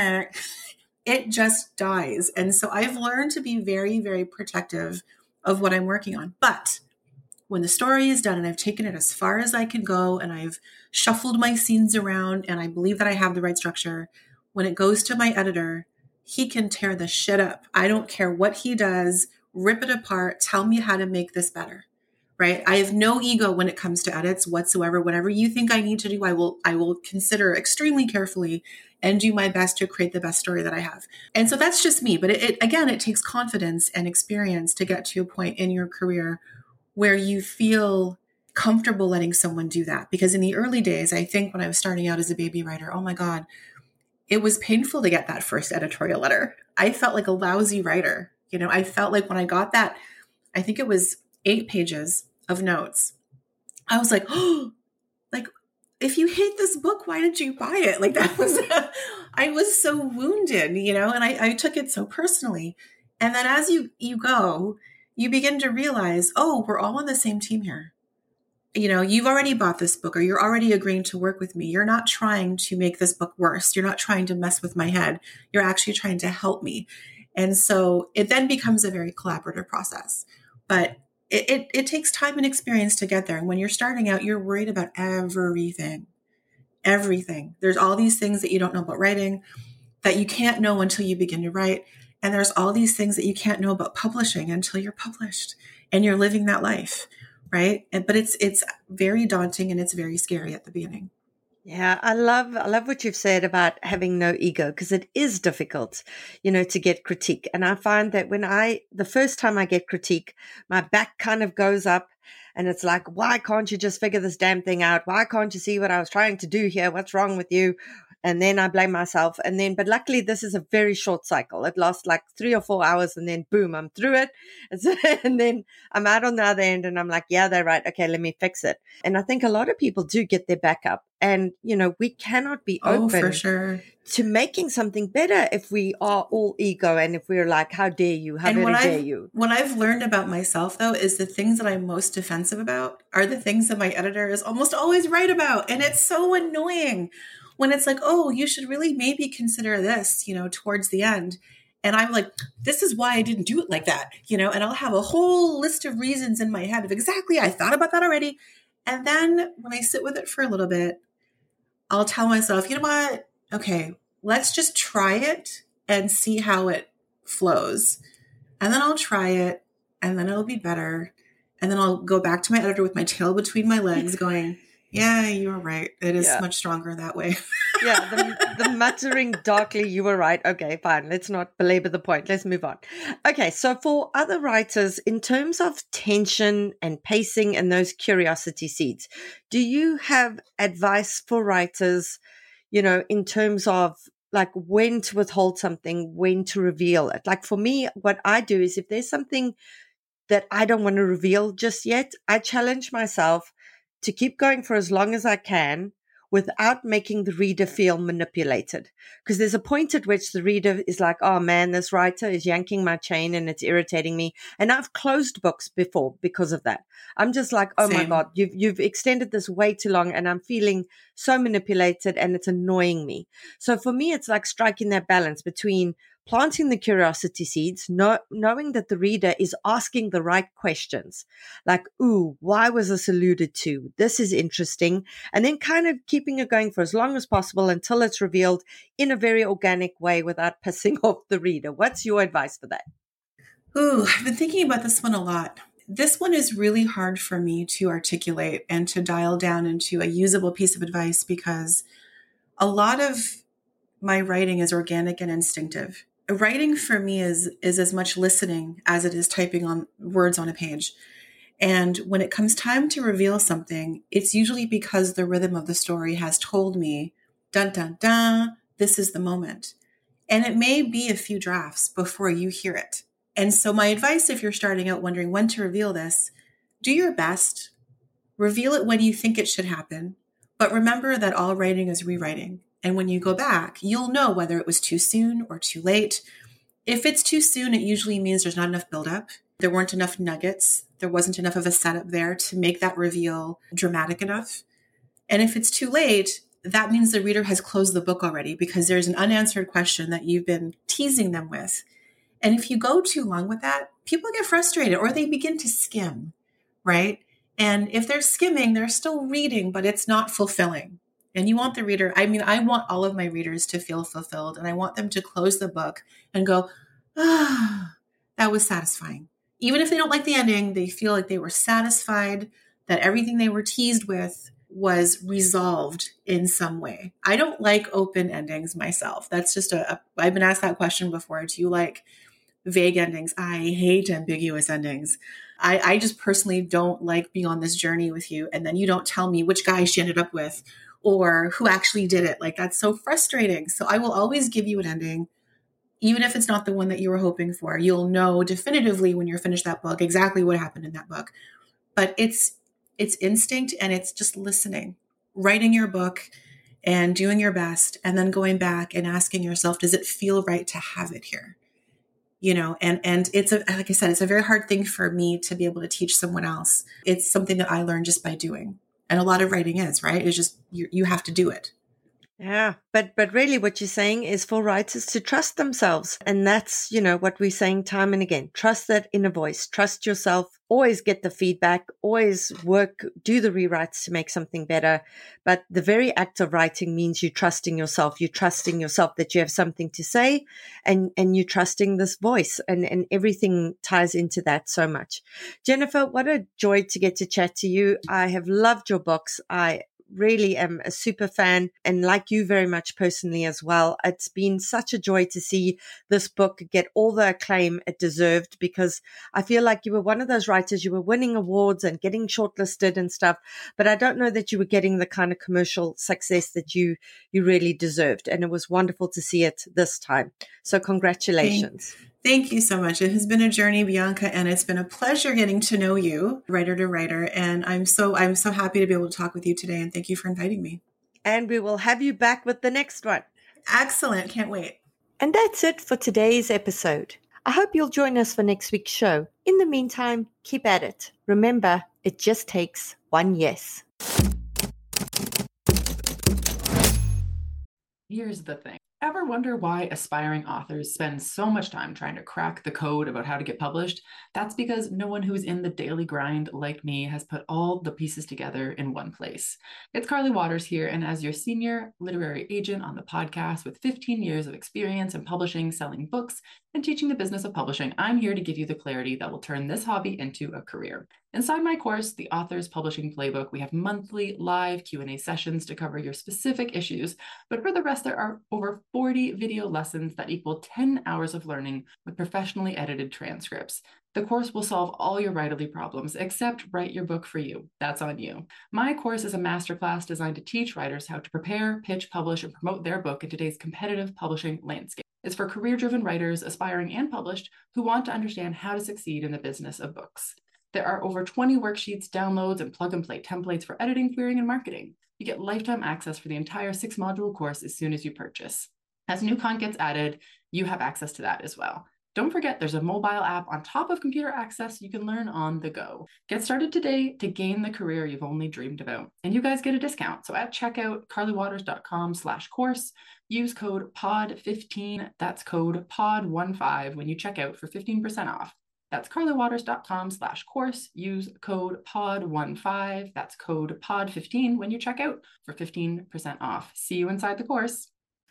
it just dies. And so I've learned to be very, very protective of what I'm working on. But when the story is done and I've taken it as far as I can go and I've shuffled my scenes around and I believe that I have the right structure, when it goes to my editor, he can tear the shit up. I don't care what he does, rip it apart, tell me how to make this better, right? I have no ego when it comes to edits whatsoever. Whatever you think I need to do, I will consider extremely carefully and do my best to create the best story that I have. And so that's just me. But it takes confidence and experience to get to a point in your career where you feel comfortable letting someone do that. Because in the early days, I think when I was starting out as a baby writer, oh my God, it was painful to get that first editorial letter. I felt like a lousy writer. I felt like when I got that, I think it was 8 pages of notes. I was like, oh, like, if you hate this book, why did you buy it? Like that was, I was so wounded, and I took it so personally. And then as you go, you begin to realize, oh, we're all on the same team here. You've already bought this book or you're already agreeing to work with me. You're not trying to make this book worse. You're not trying to mess with my head. You're actually trying to help me. And so it then becomes a very collaborative process. But it takes time and experience to get there. And when you're starting out, you're worried about everything. everything. There's all these things that you don't know about writing that you can't know until you begin to write. And there's all these things that you can't know about publishing until you're published and you're living that life, right? But it's very daunting and it's very scary at the beginning. Yeah, I love what you've said about having no ego, because it is difficult, to get critique. And I find that the first time I get critique, my back kind of goes up and it's like, why can't you just figure this damn thing out? Why can't you see what I was trying to do here? What's wrong with you? And then I blame myself. But luckily this is a very short cycle. It lasts like 3 or 4 hours and then boom, I'm through it. And then I'm out on the other end and I'm like, yeah, they're right. Okay, let me fix it. And I think a lot of people do get their back up. And, we cannot be open for sure. to making something better if we are all ego and if we're like, how dare you? How dare you? What I've learned about myself, though, is the things that I'm most defensive about are the things that my editor is almost always right about. And it's so annoying when it's like, oh, you should really maybe consider this, towards the end. And I'm like, this is why I didn't do it like that, and I'll have a whole list of reasons in my head of exactly, I thought about that already. And then when I sit with it for a little bit, I'll tell myself, you know what? Okay, let's just try it and see how it flows. And then I'll try it and then it'll be better. And then I'll go back to my editor with my tail between my legs going, yeah, you were right. It is much stronger that way. Yeah, the muttering darkly, you were right. Okay, fine. Let's not belabor the point. Let's move on. Okay, so for other writers, in terms of tension and pacing and those curiosity seeds, do you have advice for writers, in terms of like when to withhold something, when to reveal it? Like for me, what I do is if there's something that I don't want to reveal just yet, I challenge myself to keep going for as long as I can without making the reader feel manipulated. Because there's a point at which the reader is like, oh man, this writer is yanking my chain and it's irritating me. And I've closed books before because of that. I'm just like, oh my God, you've extended this way too long and I'm feeling so manipulated and it's annoying me. So for me, it's like striking that balance between planting the curiosity seeds, knowing that the reader is asking the right questions, like, ooh, why was this alluded to? This is interesting. And then kind of keeping it going for as long as possible until it's revealed in a very organic way without pissing off the reader. What's your advice for that? Ooh, I've been thinking about this one a lot. This one is really hard for me to articulate and to dial down into a usable piece of advice because a lot of my writing is organic and instinctive. Writing for me is as much listening as it is typing on words on a page. And when it comes time to reveal something, it's usually because the rhythm of the story has told me, dun, dun, dun, this is the moment. And it may be a few drafts before you hear it. And so my advice, if you're starting out wondering when to reveal this, do your best, reveal it when you think it should happen. But remember that all writing is rewriting. And when you go back, you'll know whether it was too soon or too late. If it's too soon, it usually means there's not enough buildup. There weren't enough nuggets. There wasn't enough of a setup there to make that reveal dramatic enough. And if it's too late, that means the reader has closed the book already because there's an unanswered question that you've been teasing them with. And if you go too long with that, people get frustrated or they begin to skim, right? And if they're skimming, they're still reading, but it's not fulfilling. And you want the reader, I want all of my readers to feel fulfilled and I want them to close the book and go, that was satisfying. Even if they don't like the ending, they feel like they were satisfied that everything they were teased with was resolved in some way. I don't like open endings myself. That's just I've been asked that question before. Do you like vague endings? I hate ambiguous endings. I just personally don't like being on this journey with you. And then you don't tell me which guy she ended up with or who actually did it. Like, that's so frustrating. So I will always give you an ending, even if it's not the one that you were hoping for. You'll know definitively when you're finished that book exactly what happened in that book. But it's instinct and it's just listening, writing your book and doing your best, and then going back and asking yourself, does it feel right to have it here? And it's like I said, it's a very hard thing for me to be able to teach someone else. It's something that I learned just by doing. And a lot of writing is, right? It's just, you have to do it. Yeah, but really what you're saying is for writers to trust themselves. And that's, what we're saying time and again. Trust that inner voice, trust yourself, always get the feedback, always do the rewrites to make something better. But the very act of writing means you're trusting yourself. You're trusting yourself that you have something to say, and you're trusting this voice, and everything ties into that so much. Jennifer, what a joy to get to chat to you. I have loved your books. I really am a super fan, and like you very much personally as well. It's been such a joy to see this book get all the acclaim it deserved, because I feel like you were one of those writers, you were winning awards and getting shortlisted and stuff, but I don't know that you were getting the kind of commercial success that you really deserved. And it was wonderful to see it this time. So congratulations. Thank you so much. It has been a journey, Bianca, and it's been a pleasure getting to know you, writer to writer. And I'm so happy to be able to talk with you today. And thank you for inviting me. And we will have you back with the next one. Excellent. Can't wait. And that's it for today's episode. I hope you'll join us for next week's show. In the meantime, keep at it. Remember, it just takes one yes. Here's the thing. Ever wonder why aspiring authors spend so much time trying to crack the code about how to get published? That's because no one who's in the daily grind like me has put all the pieces together in one place. It's Carly Waters here, and as your senior literary agent on the podcast with 15 years of experience in publishing, selling books, and teaching the business of publishing, I'm here to give you the clarity that will turn this hobby into a career. Inside my course, The Author's Publishing Playbook, we have monthly live Q&A sessions to cover your specific issues, but for the rest, there are over 40 video lessons that equal 10 hours of learning with professionally edited transcripts. The course will solve all your writerly problems, except write your book for you. That's on you. My course is a masterclass designed to teach writers how to prepare, pitch, publish, and promote their book in today's competitive publishing landscape. It's for career-driven writers, aspiring and published, who want to understand how to succeed in the business of books. There are over 20 worksheets, downloads, and plug-and-play templates for editing, querying, and marketing. You get lifetime access for the entire 6-module course as soon as you purchase. As new content gets added, you have access to that as well. Don't forget, there's a mobile app on top of computer access you can learn on the go. Get started today to gain the career you've only dreamed about. And you guys get a discount. So at checkout, carlywaters.com/course, use code POD15, that's code POD15 when you check out for 15% off. That's carlywaters.com/course. Use code POD15, that's code POD15 when you check out for 15% off. See you inside the course.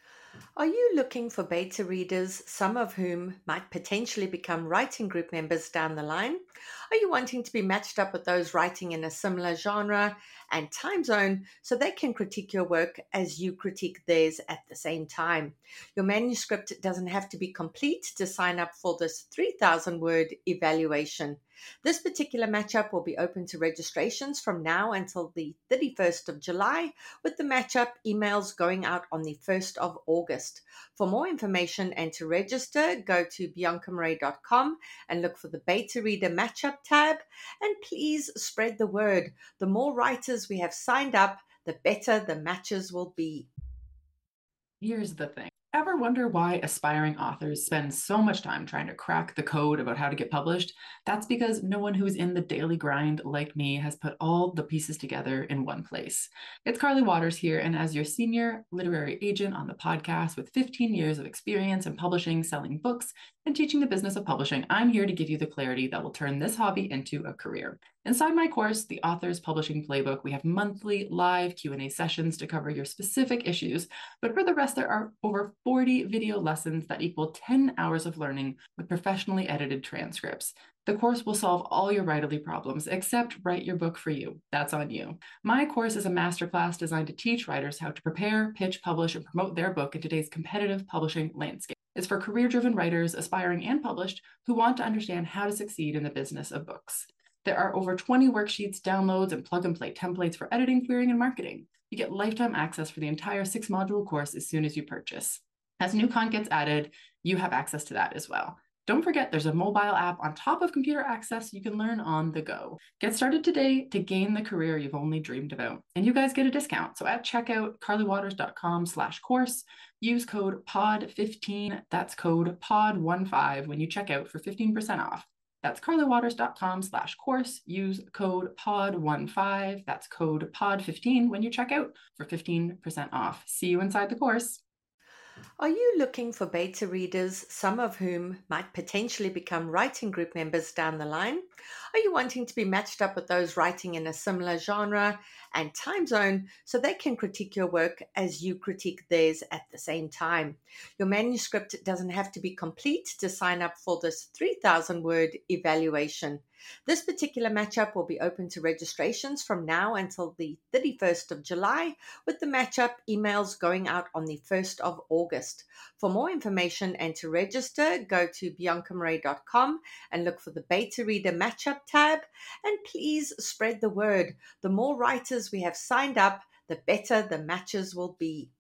Are you looking for beta readers, some of whom might potentially become writing group members down the line? Are you wanting to be matched up with those writing in a similar genre and time zone so they can critique your work as you critique theirs at the same time? Your manuscript doesn't have to be complete to sign up for this 3,000-word evaluation. This particular matchup will be open to registrations from now until the 31st of July, with the matchup emails going out on the 1st of August. For more information and to register, go to biancamarais.com and look for the Beta Reader Matchup tab. And please spread the word. The more writers we have signed up, the better the matches will be. Here's the thing. Ever wonder why aspiring authors spend so much time trying to crack the code about how to get published? That's because no one who's in the daily grind like me has put all the pieces together in one place. It's Carly Waters here, and as your senior literary agent on the podcast with 15 years of experience in publishing, selling books, and teaching the business of publishing, I'm here to give you the clarity that will turn this hobby into a career. Inside my course, The Author's Publishing Playbook, we have monthly live Q&A sessions to cover your specific issues, but for the rest, there are over 40 video lessons that equal 10 hours of learning with professionally edited transcripts. The course will solve all your writerly problems, except write your book for you. That's on you. My course is a masterclass designed to teach writers how to prepare, pitch, publish, and promote their book in today's competitive publishing landscape. It's for career-driven writers, aspiring and published, who want to understand how to succeed in the business of books. There are over 20 worksheets, downloads, and plug-and-play templates for editing, querying, and marketing. You get lifetime access for the entire 6-module course as soon as you purchase. As new content gets added, you have access to that as well. Don't forget, there's a mobile app on top of computer access you can learn on the go. Get started today to gain the career you've only dreamed about. And you guys get a discount. So at checkout, carlywaters.com/course, use code POD15, that's code POD15 when you check out for 15% off. That's carlywaters.com/course. Use code POD15. That's code POD15 when you check out for 15% off. See you inside the course. Are you looking for beta readers, some of whom might potentially become writing group members down the line? Are you wanting to be matched up with those writing in a similar genre and time zone so they can critique your work as you critique theirs at the same time? Your manuscript doesn't have to be complete to sign up for this 3,000-word evaluation. This particular matchup will be open to registrations from now until the 31st of July, with the matchup emails going out on the 1st of August. For more information and to register, go to biancamarais.com and look for the Beta Reader Matchup tab. And please spread the word. The more writers we have signed up, the better the matches will be.